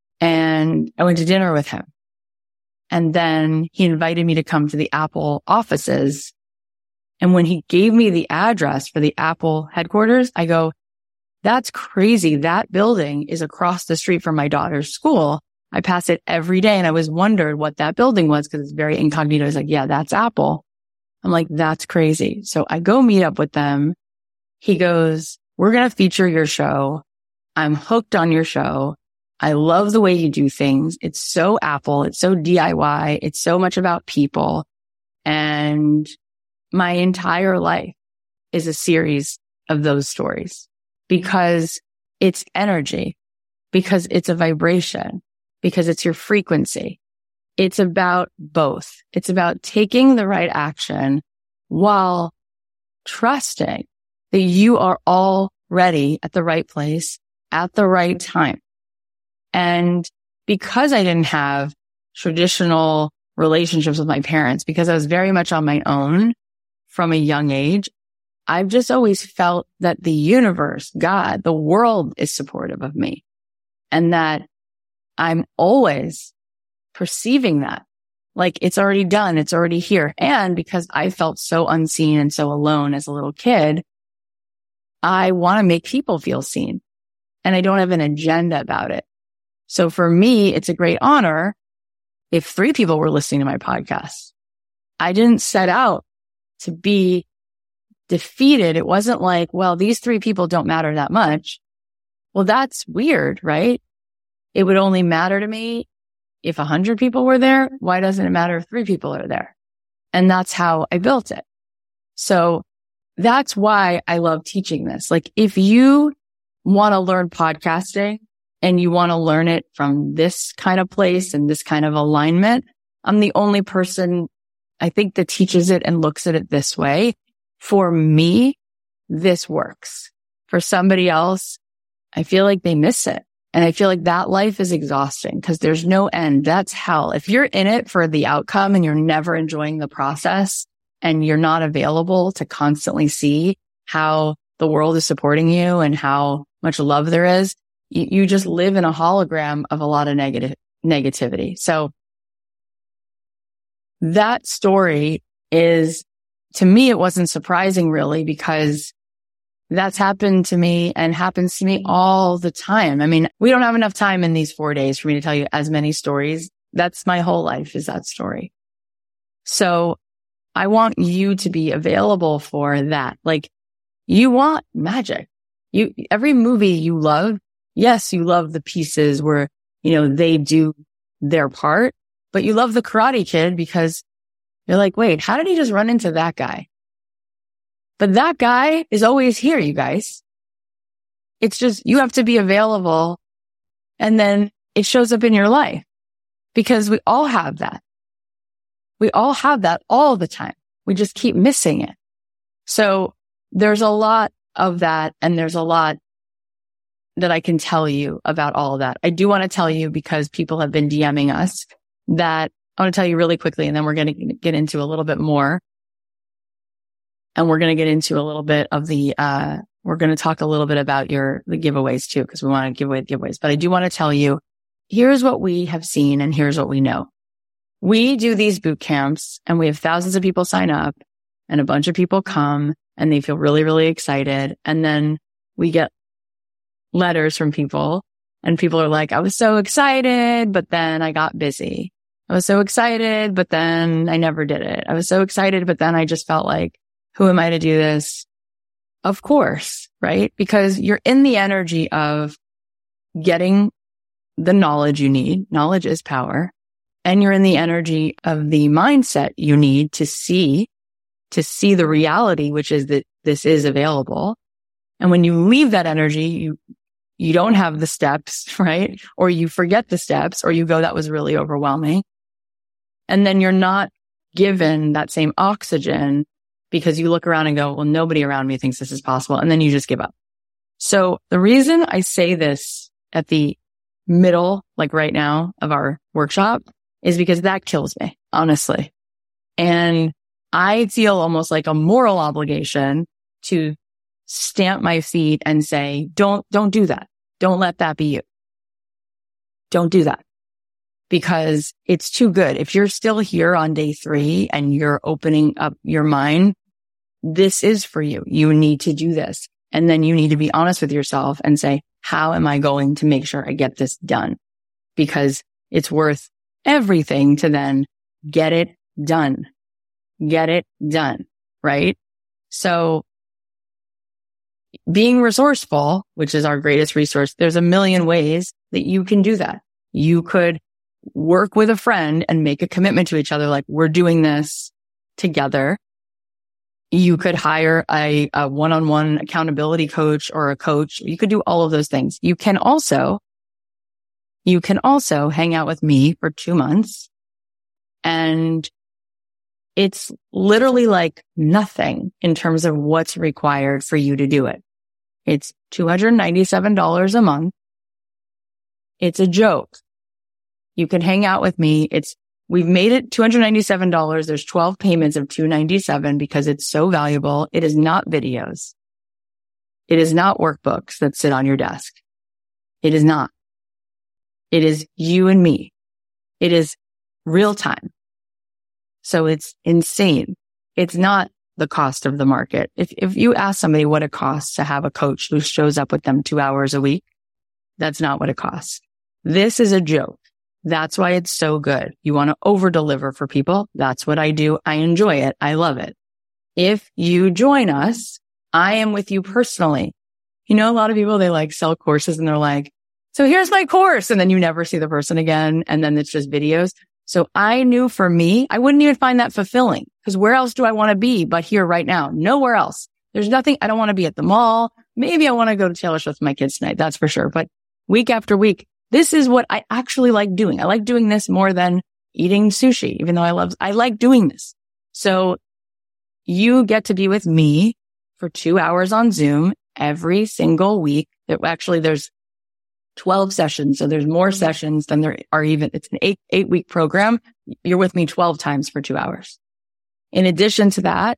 And I went to dinner with him. And then he invited me to come to the Apple offices. And when he gave me the address for the Apple headquarters, I go, that's crazy. That building is across the street from my daughter's school. I pass it every day. And I was wondered what that building was, because it's very incognito. He's like, yeah, that's Apple. I'm like, that's crazy. So I go meet up with them. He goes, we're going to feature your show. I'm hooked on your show. I love the way you do things. It's so Apple. It's so DIY. It's so much about people. And my entire life is a series of those stories, because it's energy, because it's a vibration, because it's your frequency. It's about both. It's about taking the right action while trusting that you are already at the right place at the right time. And because I didn't have traditional relationships with my parents, because I was very much on my own from a young age, I've just always felt that the universe, God, the world is supportive of me, and that I'm always perceiving that like it's already done. It's already here. And because I felt so unseen and so alone as a little kid, I want to make people feel seen, and I don't have an agenda about it. So for me, it's a great honor if 3 people were listening to my podcast. I didn't set out to be defeated. It wasn't like, well, these 3 people don't matter that much. Well, that's weird, right? It would only matter to me if 100 people were there. Why doesn't it matter if 3 people are there? And that's how I built it. So that's why I love teaching this. Like, if you want to learn podcasting and you want to learn it from this kind of place and this kind of alignment, I'm the only person I think that teaches it and looks at it this way. For me, this works. For somebody else, I feel like they miss it. And I feel like that life is exhausting because there's no end. That's hell. If you're in it for the outcome and you're never enjoying the process and you're not available to constantly see how the world is supporting you and how much love there is, you just live in a hologram of a lot of negativity. So that story is, to me, it wasn't surprising really, because that's happened to me and happens to me all the time. I mean, we don't have enough time in these 4 days for me to tell you as many stories. That's my whole life, is that story. So I want you to be available for that. Like, you want magic. Every movie you love, yes, you love the pieces where, they do their part, but you love the Karate Kid because you're like, wait, how did he just run into that guy? But that guy is always here, you guys. It's just, you have to be available, and then it shows up in your life, because we all have that. We all have that all the time. We just keep missing it. So there's a lot of that, and there's a lot that I can tell you about all of that. I do want to tell you, because people have been DMing us, that I want to tell you really quickly, and then we're going to get into a little bit more. And we're going to get into a little bit of we're going to talk a little bit about the giveaways too, because we want to give away the giveaways. But I do want to tell you, here's what we have seen and here's what we know. We do these boot camps and we have thousands of people sign up, and a bunch of people come and they feel really, really excited. And then we get letters from people, and people are like, I was so excited, but then I got busy. I was so excited, but then I never did it. I was so excited, but then I just felt like, who am I to do this? Of course, right? Because you're in the energy of getting the knowledge you need. Knowledge is power. And you're in the energy of the mindset you need to see the reality, which is that this is available. And when you leave that energy, you don't have the steps, right? Or you forget the steps, or you go, that was really overwhelming. And then you're not given that same oxygen, because you look around and go, well, nobody around me thinks this is possible. And then you just give up. So the reason I say this at the middle, like right now, of our workshop is because that kills me, honestly. And I feel almost like a moral obligation to stamp my feet and say, don't do that. Don't let that be you. Don't do that. Because it's too good. If you're still here on day 3 and you're opening up your mind, this is for you. You need to do this. And then you need to be honest with yourself and say, how am I going to make sure I get this done? Because it's worth everything to then get it done. Get it done, right? So being resourceful, which is our greatest resource, there's a million ways that you can do that. You could work with a friend and make a commitment to each other, like, we're doing this together. You could hire a one-on-one accountability coach or a coach. You could do all of those things. You can also hang out with me for 2 months, and it's literally like nothing in terms of what's required for you to do it. It's $297 a month. It's a joke. You can hang out with me. We've made it $297. There's 12 payments of $297 because it's so valuable. It is not videos. It is not workbooks that sit on your desk. It is not. It is you and me. It is real time. So it's insane. It's not the cost of the market. If you ask somebody what it costs to have a coach who shows up with them 2 hours a week, that's not what it costs. This is a joke. That's why it's so good. You want to over deliver for people. That's what I do. I enjoy it. I love it. If you join us, I am with you personally. You know, a lot of people, they like sell courses and they're like, so here's my course. And then you never see the person again. And then it's just videos. So I knew for me, I wouldn't even find that fulfilling, because where else do I want to be but here right now? Nowhere else. There's nothing. I don't want to be at the mall. Maybe I want to go to Taylor Swift with my kids tonight. That's for sure. But week after week, this is what I actually like doing. I like doing this more than eating sushi, even though I like doing this. So you get to be with me for 2 hours on Zoom every single week. There's 12 sessions. So there's more sessions than there are even. It's an 8-week program. You're with me 12 times for 2 hours. In addition to that,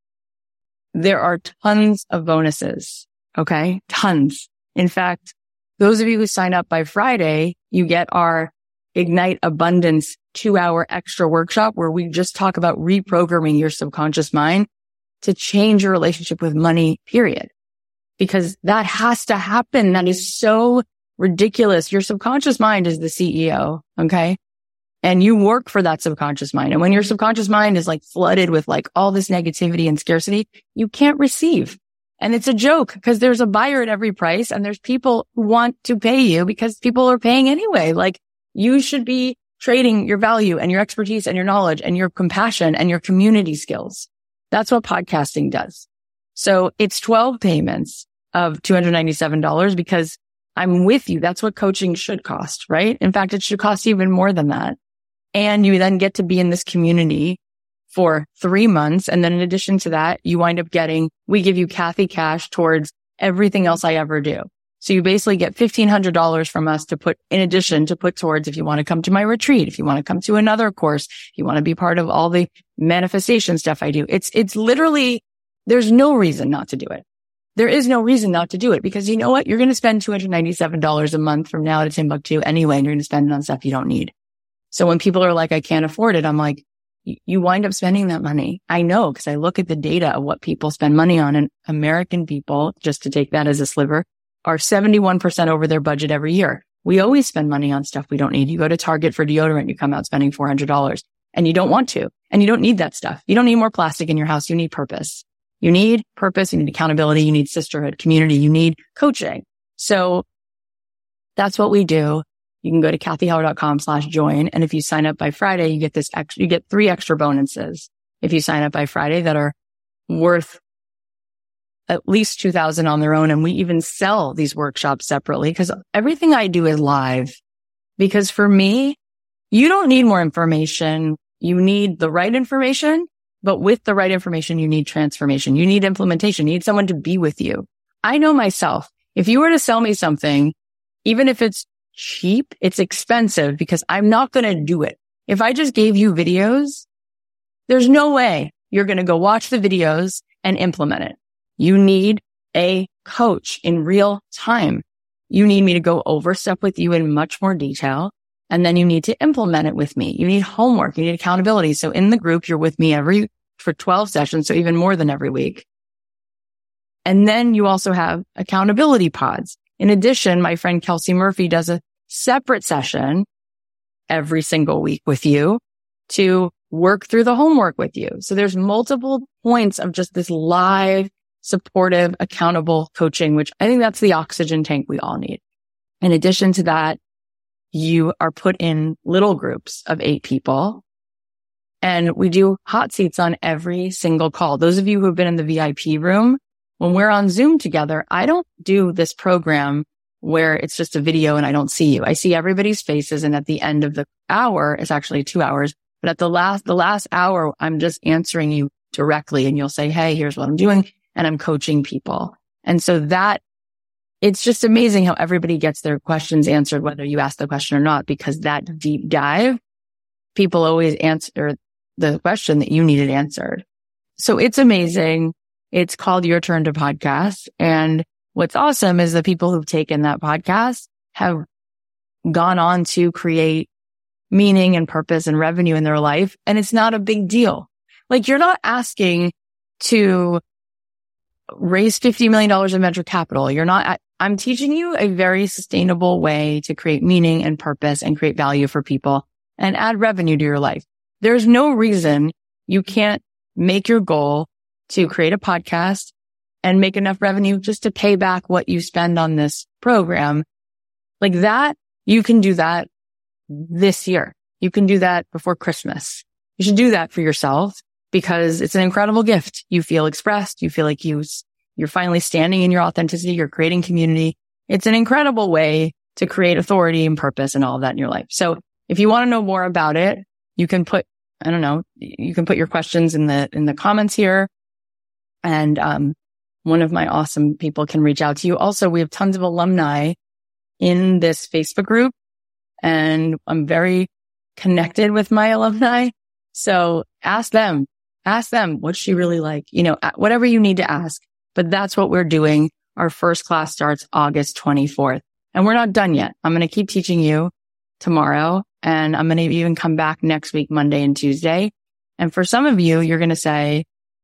there are tons of bonuses. Okay. Tons. In fact, those of you who sign up by Friday, you get our Ignite Abundance 2-hour extra workshop where we just talk about reprogramming your subconscious mind to change your relationship with money, period. Because that has to happen. That is so ridiculous. Your subconscious mind is the CEO. Okay. And you work for that subconscious mind. And when your subconscious mind is like flooded with like all this negativity and scarcity, you can't receive. And it's a joke because there's a buyer at every price and there's people who want to pay you because people are paying anyway. Like you should be trading your value and your expertise and your knowledge and your compassion and your community skills. That's what podcasting does. So it's 12 payments of $297 because I'm with you. That's what coaching should cost, right? In fact, it should cost even more than that. And you then get to be in this community for 3 months. And then in addition to that, you wind up we give you Kathy cash towards everything else I ever do. So you basically get $1,500 from us to put towards if you want to come to my retreat, if you want to come to another course, if you want to be part of all the manifestation stuff I do. It's literally, there's no reason not to do it. There is no reason not to do it because you know what? You're going to spend $297 a month from now to Timbuktu anyway, and you're going to spend it on stuff you don't need. So when people are like, I can't afford it, I'm like, you wind up spending that money. I know because I look at the data of what people spend money on, and American people, just to take that as a sliver, are 71% over their budget every year. We always spend money on stuff we don't need. You go to Target for deodorant, you come out spending $400 and you don't want to, and you don't need that stuff. You don't need more plastic in your house. You need purpose. You need purpose. You need accountability. You need sisterhood, community. You need coaching. So that's what we do. You can go to kathyheller.com/join. And if you sign up by Friday, you get 3 extra bonuses. If you sign up by Friday that are worth at least $2,000 on their own. And we even sell these workshops separately because everything I do is live. Because for me, you don't need more information. You need the right information, but with the right information, you need transformation. You need implementation. You need someone to be with you. I know myself. If you were to sell me something, even if it's cheap, it's expensive because I'm not going to do it. If I just gave you videos, there's no way you're going to go watch the videos and implement it. You need a coach in real time. You need me to go over stuff with you in much more detail. And then you need to implement it with me. You need homework. You need accountability. So in the group, you're with me for 12 sessions. So even more than every week. And then you also have accountability pods. In addition, my friend Kelsey Murphy does a separate session every single week with you to work through the homework with you. So there's multiple points of just this live, supportive, accountable coaching, which I think that's the oxygen tank we all need. In addition to that, you are put in little groups of 8 people and we do hot seats on every single call. Those of you who have been in the VIP room, when we're on Zoom together, I don't do this program where it's just a video and I don't see you. I see everybody's faces. And at the end of the hour, it's actually 2 hours, but at the last hour, I'm just answering you directly and you'll say, hey, here's what I'm doing. And I'm coaching people. And so it's just amazing how everybody gets their questions answered, whether you ask the question or not, because that deep dive, people always answer the question that you needed answered. So it's amazing. It's called Your Turn to Podcast. And what's awesome is the people who've taken that podcast have gone on to create meaning and purpose and revenue in their life. And it's not a big deal. Like you're not asking to raise $50 million in venture capital. You're not I'm teaching you a very sustainable way to create meaning and purpose and create value for people and add revenue to your life. There's no reason you can't make your goal to create a podcast and make enough revenue just to pay back what you spend on this program. Like that, you can do that this year. You can do that before Christmas. You should do that for yourself because it's an incredible gift. You feel expressed. You feel like you're finally standing in your authenticity. You're creating community. It's an incredible way to create authority and purpose and all of that in your life. So if you want to know more about it, you can put your questions in the comments here. And, one of my awesome people can reach out to you. Also, we have tons of alumni in this Facebook group and I'm very connected with my alumni. So ask them, what's she really like? Whatever you need to ask, but that's what we're doing. Our first class starts August 24th and we're not done yet. I'm going to keep teaching you tomorrow and I'm going to even come back next week, Monday and Tuesday. And for some of you, you're going to say,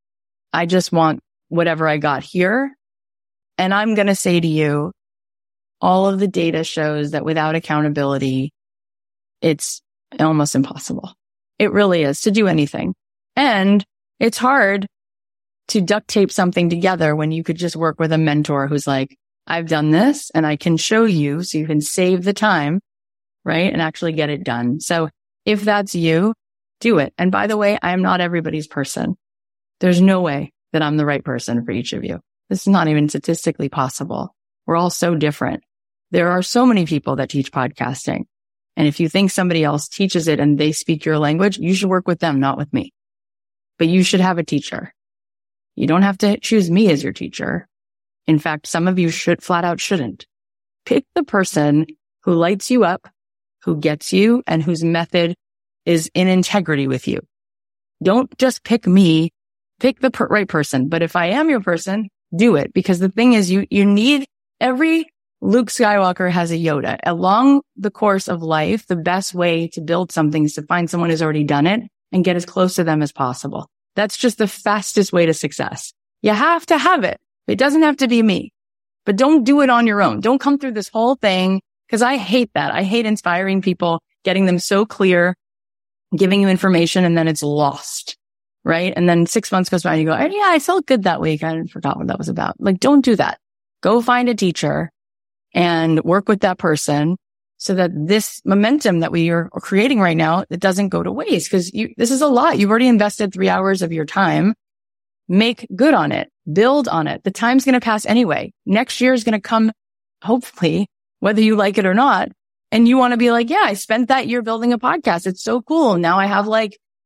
I just want whatever I got here. And I'm going to say to you, all of the data shows that without accountability, it's almost impossible. It really is to do anything. And it's hard to duct tape something together when you could just work with a mentor who's like, I've done this and I can show you so you can save the time, right? And actually get it done. So if that's you, do it. And by the way, I am not everybody's person. There's no way that I'm the right person for each of you. This is not even statistically possible. We're all so different. There are so many people that teach podcasting. And if you think somebody else teaches it and they speak your language, you should work with them, not with me. But you should have a teacher. You don't have to choose me as your teacher. In fact, some of you flat out shouldn't. Pick the person who lights you up, who gets you, and whose method is in integrity with you. Don't just pick me. Pick the right person. But if I am your person, do it. Because the thing is, you need every Luke Skywalker has a Yoda. Along the course of life, the best way to build something is to find someone who's already done it and get as close to them as possible. That's just the fastest way to success. You have to have it. It doesn't have to be me, but don't do it on your own. Don't come through this whole thing because I hate that. I hate inspiring people, getting them so clear, giving you information and then it's lost. Right? And then 6 months goes by and you go, yeah, I felt good that week. I forgot what that was about. Like, don't do that. Go find a teacher and work with that person so that this momentum that we are creating right now, it doesn't go to waste because this is a lot. You've already invested 3 hours of your time. Make good on it. Build on it. The time's going to pass anyway. Next year is going to come, hopefully, whether you like it or not. And you want to be like, yeah, I spent that year building a podcast. It's so cool. Now I have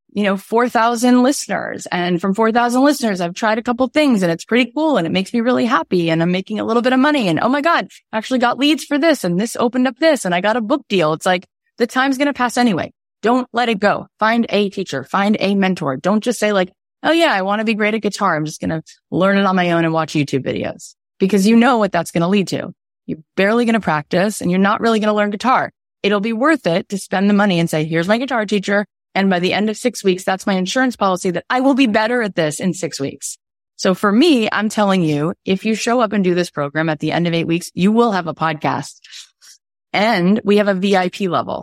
4,000 listeners. And from 4,000 listeners, I've tried a couple things and it's pretty cool. And it makes me really happy. And I'm making a little bit of money. And oh my God, I actually got leads for this and this opened up this and I got a book deal. It's like the time's going to pass anyway. Don't let it go. Find a teacher, find a mentor. Don't just say like, oh yeah, I want to be great at guitar. I'm just going to learn it on my own and watch YouTube videos because you know what that's going to lead to. You're barely going to practice and you're not really going to learn guitar. It'll be worth it to spend the money and say, here's my guitar teacher. And by the end of 6 weeks, that's my insurance policy that I will be better at this in 6 weeks. So for me, I'm telling you, if you show up and do this program at the end of 8 weeks, you will have a podcast. And we have a VIP level.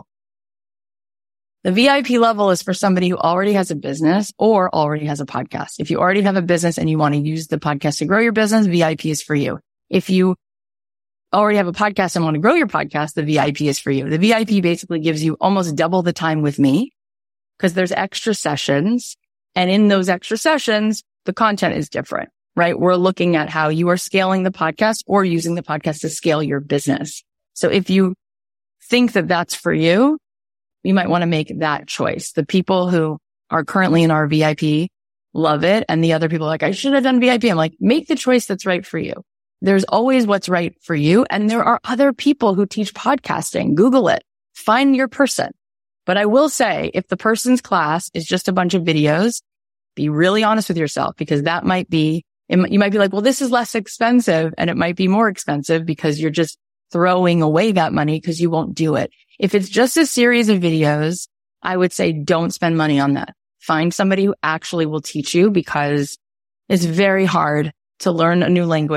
The VIP level is for somebody who already has a business or already has a podcast. If you already have a business and you want to use the podcast to grow your business, VIP is for you. If you already have a podcast and want to grow your podcast, the VIP is for you. The VIP basically gives you almost double the time with me, because there's extra sessions. And in those extra sessions, the content is different, right? We're looking at how you are scaling the podcast or using the podcast to scale your business. So if you think that that's for you, you might want to make that choice. The people who are currently in our VIP love it. And the other people are like, I should have done VIP. I'm like, make the choice that's right for you. There's always what's right for you. And there are other people who teach podcasting. Google it. Find your person. But I will say, if the person's class is just a bunch of videos, be really honest with yourself because that might be, you might be like, well, this is less expensive and it might be more expensive because you're just throwing away that money because you won't do it. If it's just a series of videos, I would say don't spend money on that. Find somebody who actually will teach you because it's very hard to learn a new language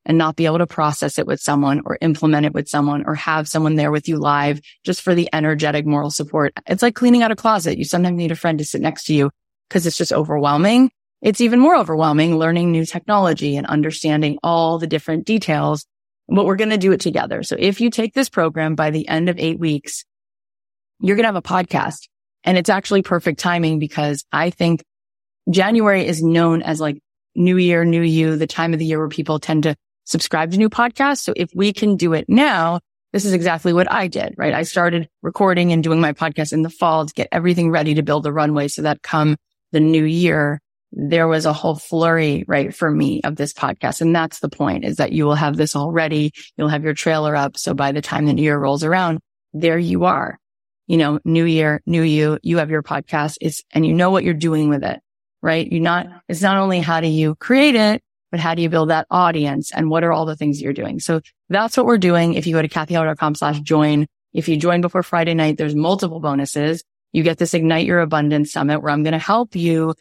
and not be able to process it with someone or implement it with someone or have someone there with you live just for the energetic moral support. It's like cleaning out a closet. You sometimes need a friend to sit next to you because it's just overwhelming. It's even more overwhelming learning new technology and understanding all the different details, but we're going to do it together. So if you take this program by the end of 8 weeks, you're going to have a podcast, and it's actually perfect timing because I think January is known as like New Year, New You, the time of the year where people tend to subscribe to new podcasts. So if we can do it now, this is exactly what I did, right? I started recording and doing my podcast in the fall to get everything ready to build the runway so that come the new year, there was a whole flurry, right, for me of this podcast. And that's the point, is that you will have this all ready. You'll have your trailer up. So by the time the new year rolls around, there you are, new year, new you have your podcast, and you know what you're doing with it, right? It's not only how do you create it, but how do you build that audience and what are all the things you're doing? So that's what we're doing. If you go to kathyheller.com/join, if you join before Friday night, there's multiple bonuses. You get this Ignite Your Abundance Summit where I'm going to help you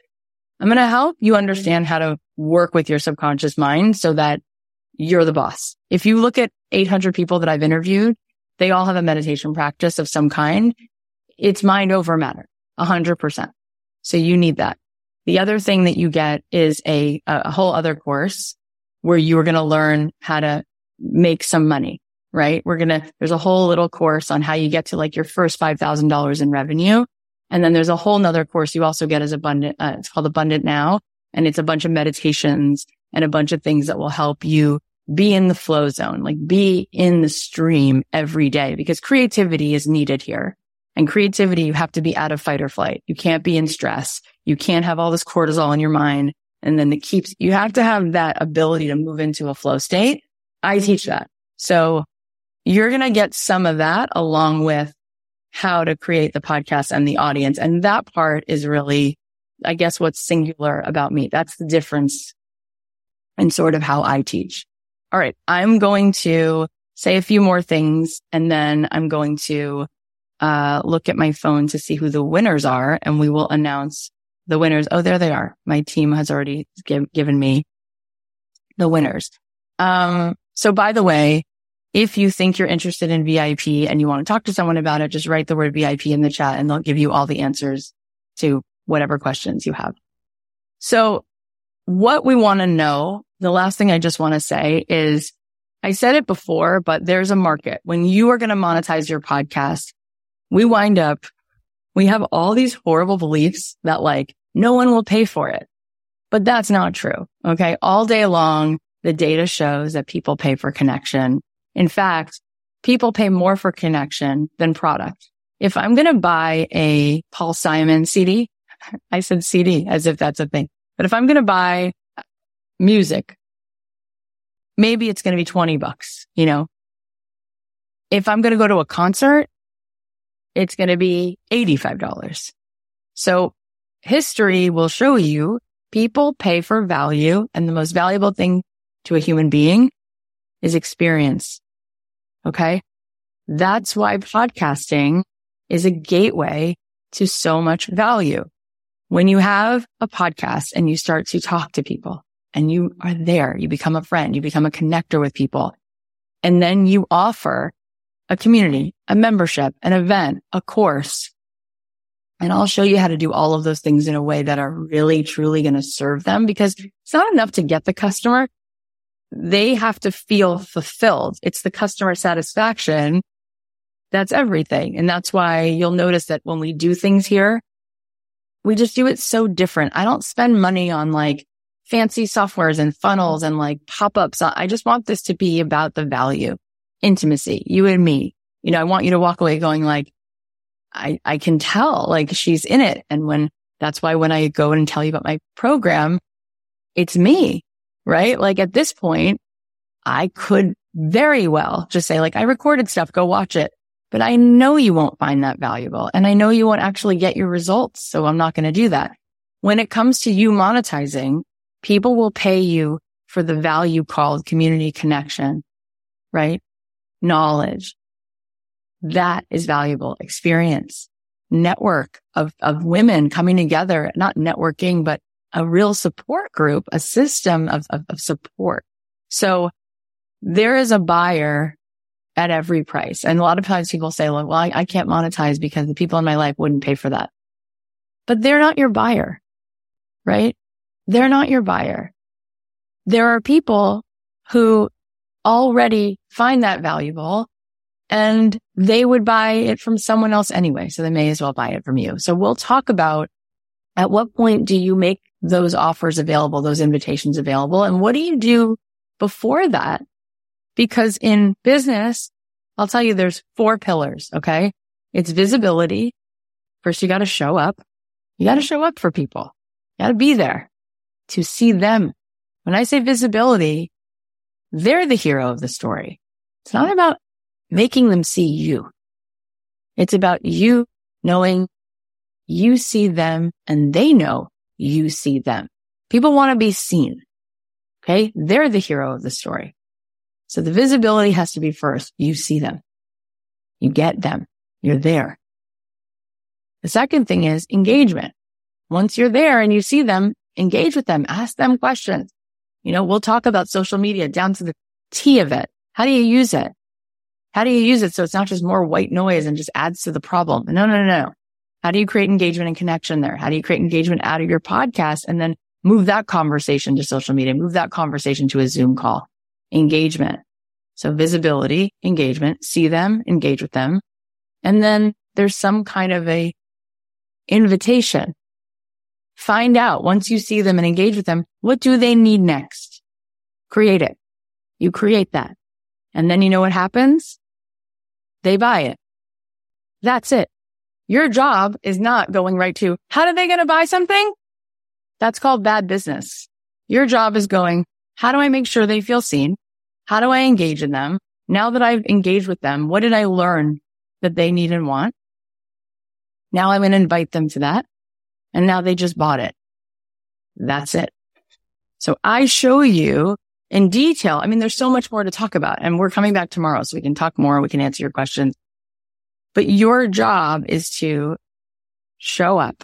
understand how to work with your subconscious mind so that you're the boss. If you look at 800 people that I've interviewed, they all have a meditation practice of some kind. It's mind over matter, 100%. So you need that. The other thing that you get is a whole other course where you are going to learn how to make some money, right? There's a whole little course on how you get to like your first $5,000 in revenue. And then there's a whole nother course you also get as Abundant. It's called Abundant Now. And it's a bunch of meditations and a bunch of things that will help you be in the flow zone, like be in the stream every day, because creativity is needed here. And creativity, you have to be out of fight or flight. You can't be in stress. You can't have all this cortisol in your mind. And then you have to have that ability to move into a flow state. I teach that. So you're going to get some of that along with how to create the podcast and the audience. And that part is really, I guess, what's singular about me. That's the difference in sort of how I teach. All right. I'm going to say a few more things, and then I'm going to look at my phone to see who the winners are, and we will announce the winners. Oh, there they are. My team has already given me the winners. So by the way, if you think you're interested in VIP and you want to talk to someone about it, just write the word VIP in the chat and they'll give you all the answers to whatever questions you have. So what we want to know, the last thing I just want to say is, I said it before, but there's a market. When you are going to monetize your podcast, we have all these horrible beliefs that like no one will pay for it, but that's not true. Okay. All day long, the data shows that people pay for connection. In fact, people pay more for connection than product. If I'm going to buy a Paul Simon CD, I said CD as if that's a thing, but if I'm going to buy music, maybe it's going to be $20, If I'm going to go to a concert, it's going to be $85. So history will show you people pay for value, and the most valuable thing to a human being is experience. Okay. That's why podcasting is a gateway to so much value. When you have a podcast and you start to talk to people and you are there, you become a friend, you become a connector with people, and then you offer a community, a membership, an event, a course. And I'll show you how to do all of those things in a way that are really, truly going to serve them, because it's not enough to get the customer. They have to feel fulfilled. It's the customer satisfaction. That's everything. And that's why you'll notice that when we do things here, we just do it so different. I don't spend money on like fancy softwares and funnels and like pop-ups. I just want this to be about the value, intimacy, you and me. I want you to walk away going like, I can tell like she's in it. And that's why when I go and tell you about my program, it's me, right? Like at this point, I could very well just say like, I recorded stuff, go watch it. But I know you won't find that valuable, and I know you won't actually get your results. So I'm not going to do that. When it comes to you monetizing, people will pay you for the value called community connection, right? Knowledge. That is valuable. Experience, network of women coming together, not networking, but a real support group, a system of support. So there is a buyer at every price. And a lot of times people say, well, I can't monetize because the people in my life wouldn't pay for that. But they're not your buyer, right? They're not your buyer. There are people who already find that valuable and they would buy it from someone else anyway. So they may as well buy it from you. So we'll talk about at what point do you make those offers available, those invitations available, and what do you do before that? Because in business, I'll tell you there's 4 pillars, okay? It's visibility. First, you got to show up. You got to show up for people. You got to be there to see them. When I say visibility, they're the hero of the story. It's not about making them see you. It's about you knowing you see them and they know you see them. People want to be seen. Okay? They're the hero of the story. So the visibility has to be first. You see them. You get them. You're there. The second thing is engagement. Once you're there and you see them, engage with them. Ask them questions. We'll talk about social media down to the T of it. How do you use it? How do you use it so it's not just more white noise and just adds to the problem? No. How do you create engagement and connection there? How do you create engagement out of your podcast and then move that conversation to social media, move that conversation to a Zoom call? Engagement. So visibility, engagement, see them, engage with them. And then there's some kind of a invitation. Find out once you see them and engage with them, what do they need next? Create it. You create that. And then you know what happens? They buy it. That's it. Your job is not going right to, how are they going to buy something? That's called bad business. Your job is going, how do I make sure they feel seen? How do I engage in them? Now that I've engaged with them, what did I learn that they need and want? Now I'm going to invite them to that. And now they just bought it. That's it. So I show you in detail. I mean, there's so much more to talk about and we're coming back tomorrow so we can talk more. We can answer your questions, but your job is to show up,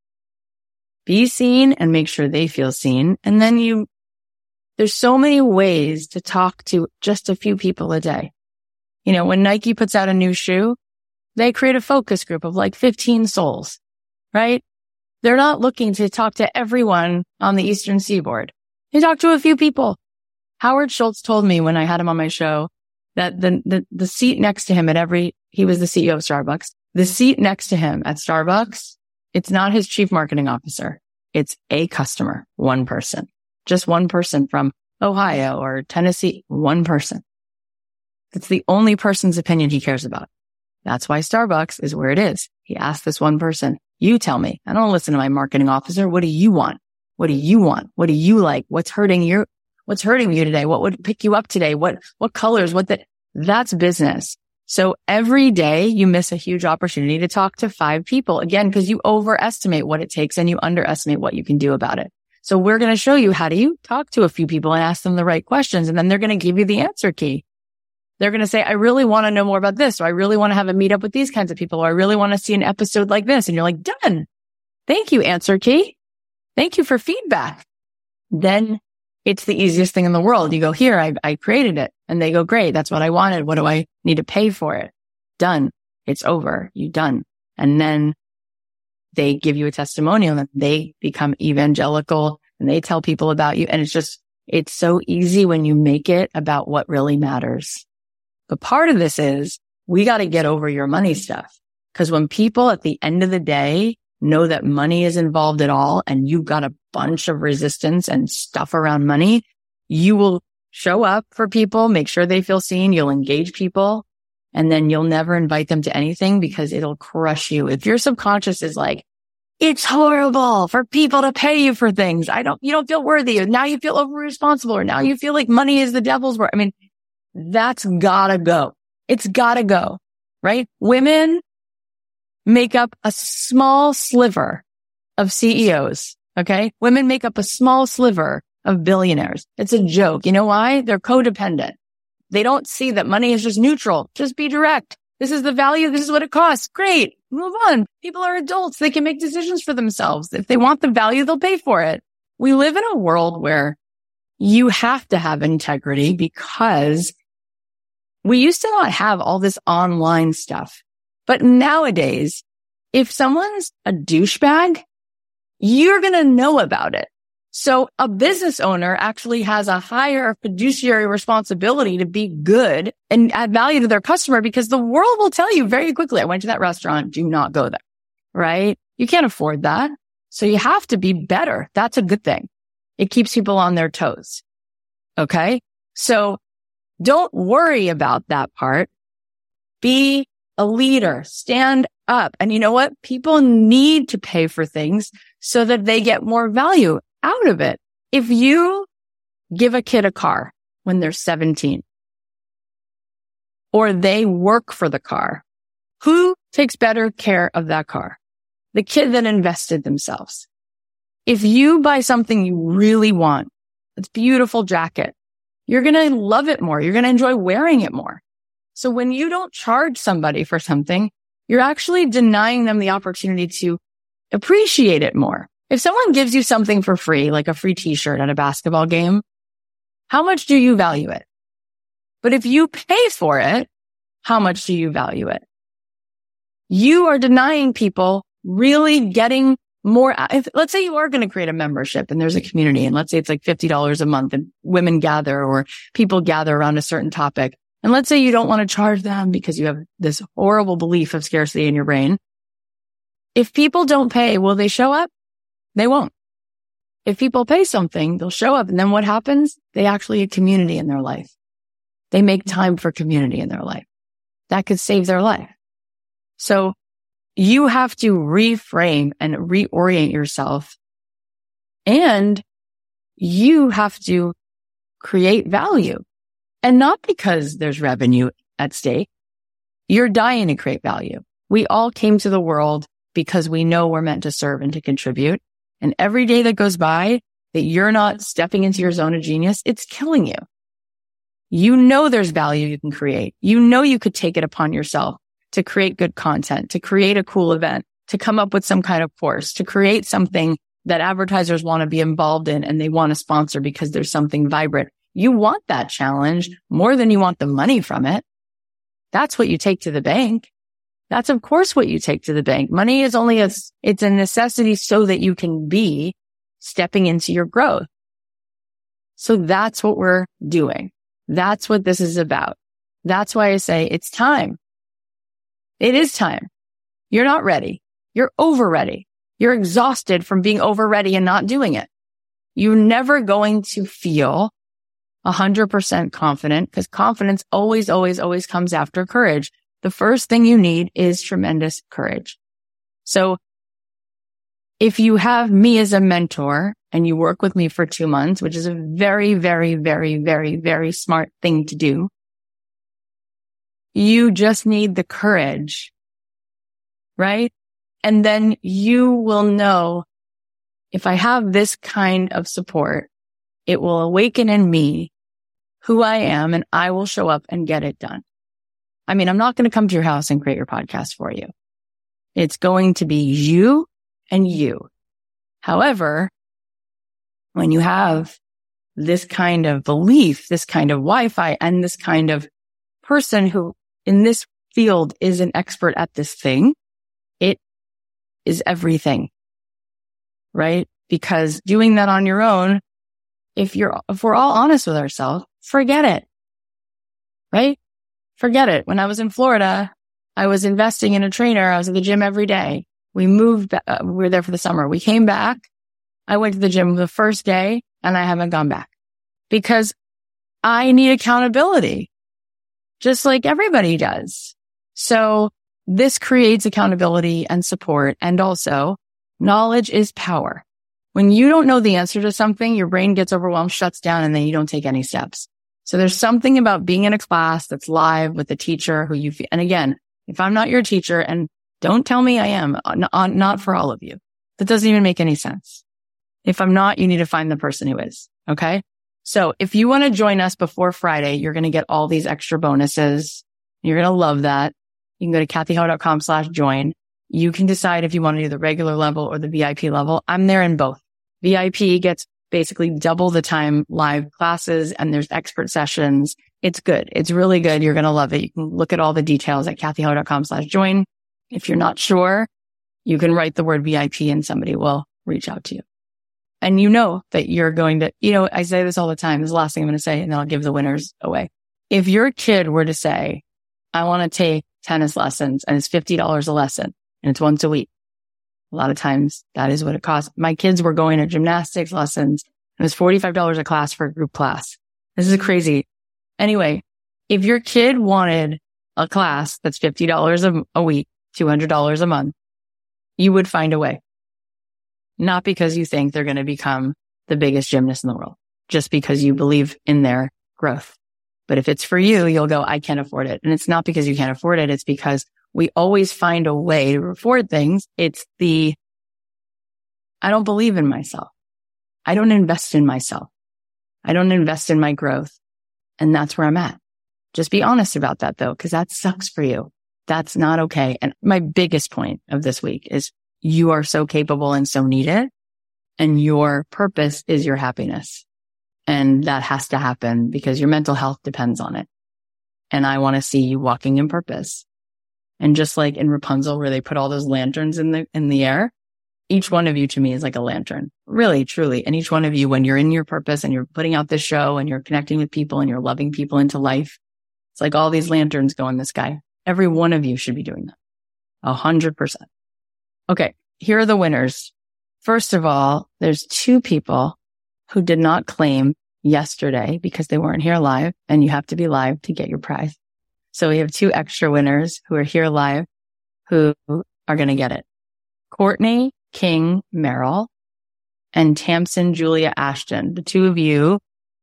be seen and make sure they feel seen. And then there's so many ways to talk to just a few people a day. When Nike puts out a new shoe, they create a focus group of like 15 souls, right? They're not looking to talk to everyone on the Eastern Seaboard. They talk to a few people. Howard Schultz told me when I had him on my show that the seat next to him he was the CEO of Starbucks. The seat next to him at Starbucks, it's not his chief marketing officer. It's a customer, one person, just one person from Ohio or Tennessee, one person. It's the only person's opinion he cares about. That's why Starbucks is where it is. He asked this one person, you tell me. I don't listen to my marketing officer. What do you want? What do you want? What do you like? What's hurting you today? What would pick you up today? What colors? That's business. So every day you miss a huge opportunity to talk to 5 people again, because you overestimate what it takes and you underestimate what you can do about it. So we're going to show you how do you talk to a few people and ask them the right questions. And then they're going to give you the answer key. They're going to say, I really want to know more about this, or I really want to have a meetup with these kinds of people, or I really want to see an episode like this. And you're like, done. Thank you, answer key. Thank you for feedback. Then it's the easiest thing in the world. You go, here, I created it. And they go, great. That's what I wanted. What do I need to pay for it? Done. It's over. You done. And then they give you a testimonial and they become evangelical and they tell people about you. And it's so easy when you make it about what really matters. But part of this is we got to get over your money stuff. Because when people at the end of the day know that money is involved at all and you've got a bunch of resistance and stuff around money, you will show up for people, make sure they feel seen, you'll engage people, and then you'll never invite them to anything because it'll crush you. If your subconscious is like, it's horrible for people to pay you for things. You don't feel worthy, or now you feel over responsible, or now you feel like money is the devil's work. I mean, that's gotta go. It's gotta go, right? Women make up a small sliver of CEOs. Okay. Women make up a small sliver of billionaires. It's a joke. You know why? They're codependent. They don't see that money is just neutral. Just be direct. This is the value. This is what it costs. Great. Move on. People are adults. They can make decisions for themselves. If they want the value, they'll pay for it. We live in a world where you have to have integrity because we used to not have all this online stuff. But nowadays, if someone's a douchebag, you're going to know about it. So a business owner actually has a higher fiduciary responsibility to be good and add value to their customer because the world will tell you very quickly, I went to that restaurant, do not go there, right? You can't afford that. So you have to be better. That's a good thing. It keeps people on their toes. Okay. So don't worry about that part. Be a leader, stand up. And you know what? People need to pay for things so that they get more value out of it. If you give a kid a car when they're 17 or they work for the car, who takes better care of that car? The kid that invested themselves. If you buy something you really want, it's a beautiful jacket, you're going to love it more. You're going to enjoy wearing it more. So when you don't charge somebody for something, you're actually denying them the opportunity to appreciate it more. If someone gives you something for free, like a free t-shirt at a basketball game, how much do you value it? But if you pay for it, how much do you value it? You are denying people really getting more. Let's say you are going to create a membership and there's a community, and let's say it's like $50 a month and women gather or people gather around a certain topic. And let's say you don't want to charge them because you have this horrible belief of scarcity in your brain. If people don't pay, will they show up? They won't. If people pay something, they'll show up. And then what happens? They actually have community in their life. They make time for community in their life. That could save their life. So you have to reframe and reorient yourself, and you have to create value. And not because there's revenue at stake. You're dying to create value. We all came to the world because we know we're meant to serve and to contribute. And every day that goes by that you're not stepping into your zone of genius, it's killing you. You know there's value you can create. You know you could take it upon yourself to create good content, to create a cool event, to come up with some kind of course, to create something that advertisers want to be involved in and they want to sponsor because there's something vibrant. You want that challenge more than you want the money from it. That's what you take to the bank. That's of course what you take to the bank. Money is only it's a necessity so that you can be stepping into your growth. So that's what we're doing. That's what this is about. That's why I say it's time. It is time. You're not ready. You're over ready. You're exhausted from being over ready and not doing it. You're never going to feel 100% confident because confidence always, always, always comes after courage. The first thing you need is tremendous courage. So if you have me as a mentor and you work with me for 2 months, which is a very, very, very, very, very smart thing to do, you just need the courage, right? And then you will know if I have this kind of support, it will awaken in me who I am and I will show up and get it done. I mean, I'm not going to come to your house and create your podcast for you. It's going to be you and you. However, when you have this kind of belief, this kind of Wi-Fi, and this kind of person who in this field is an expert at this thing, it is everything, right? Because doing that on your own, if we're all honest with ourselves, forget it, right? Forget it. When I was in Florida, I was investing in a trainer. I was at the gym every day. We moved, we were there for the summer. We came back. I went to the gym the first day and I haven't gone back because I need accountability, just like everybody does. So this creates accountability and support. And also knowledge is power. When you don't know the answer to something, your brain gets overwhelmed, shuts down, and then you don't take any steps. So there's something about being in a class that's live with a teacher who you feel, and again, if I'm not your teacher, and don't tell me I am, not for all of you. That doesn't even make any sense. If I'm not, you need to find the person who is. Okay. So if you want to join us before Friday, you're going to get all these extra bonuses. You're going to love that. You can go to kathyheller.com/join. You can decide if you want to do the regular level or the VIP level. I'm there in both. VIP gets basically double the time live classes, and there's expert sessions. It's good. It's really good. You're going to love it. You can look at all the details at kathyheller.com/join. If you're not sure, you can write the word VIP and somebody will reach out to you. And you know that you're going to, I say this all the time. This is the last thing I'm going to say, and then I'll give the winners away. If your kid were to say, I want to take tennis lessons and it's $50 a lesson and it's once a week, a lot of times that is what it costs. My kids were going to gymnastics lessons and it was $45 a class for a group class. This is crazy. Anyway, if your kid wanted a class that's $50 a week, $200 a month, you would find a way. Not because you think they're going to become the biggest gymnast in the world, just because you believe in their growth. But if it's for you, you'll go, I can't afford it. And it's not because you can't afford it. It's because we always find a way to afford things. It's I don't believe in myself. I don't invest in myself. I don't invest in my growth. And that's where I'm at. Just be honest about that though, because that sucks for you. That's not okay. And my biggest point of this week is you are so capable and so needed, and your purpose is your happiness. And that has to happen because your mental health depends on it. And I want to see you walking in purpose. And just like in Rapunzel, where they put all those lanterns in the air, each one of you to me is like a lantern, really, truly. And each one of you, when you're in your purpose and you're putting out this show and you're connecting with people and you're loving people into life, it's like all these lanterns go in the sky. Every one of you should be doing that. 100%. Okay. Here are the winners. First of all, there's 2 people who did not claim yesterday because they weren't here live, and you have to be live to get your prize. So we have 2 extra winners who are here live who are going to get it. Courtney King Merrill and Tamsin Julia Ashton. The 2 of you,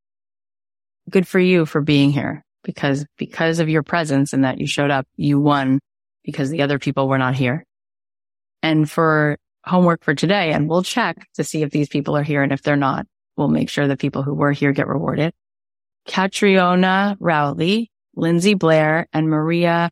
good for you for being here because of your presence and that you showed up, you won because the other people were not here. And for homework for today, and we'll check to see if these people are here, and if they're not, we'll make sure the people who were here get rewarded. Catriona Rowley, Lindsay Blair, and Maria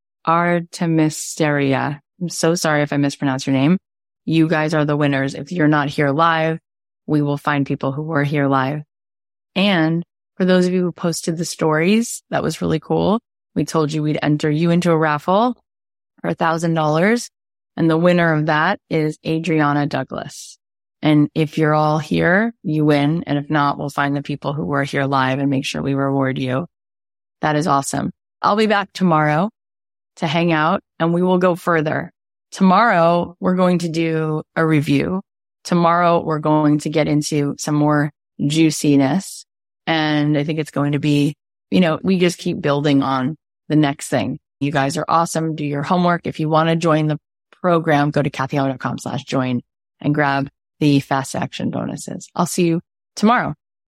Artemisteria. I'm so sorry if I mispronounce your name. You guys are the winners. If you're not here live, we will find people who were here live. And for those of you who posted the stories, that was really cool. We told you we'd enter you into a raffle for $1,000. And the winner of that is Adriana Douglas. And if you're all here, you win. And if not, we'll find the people who were here live and make sure we reward you. That is awesome. I'll be back tomorrow to hang out and we will go further. Tomorrow, we're going to do a review. Tomorrow, we're going to get into some more juiciness. And I think it's going to be, we just keep building on the next thing. You guys are awesome. Do your homework. If you want to join the program, go to kathyheller.com/join and grab the fast action bonuses. I'll see you tomorrow.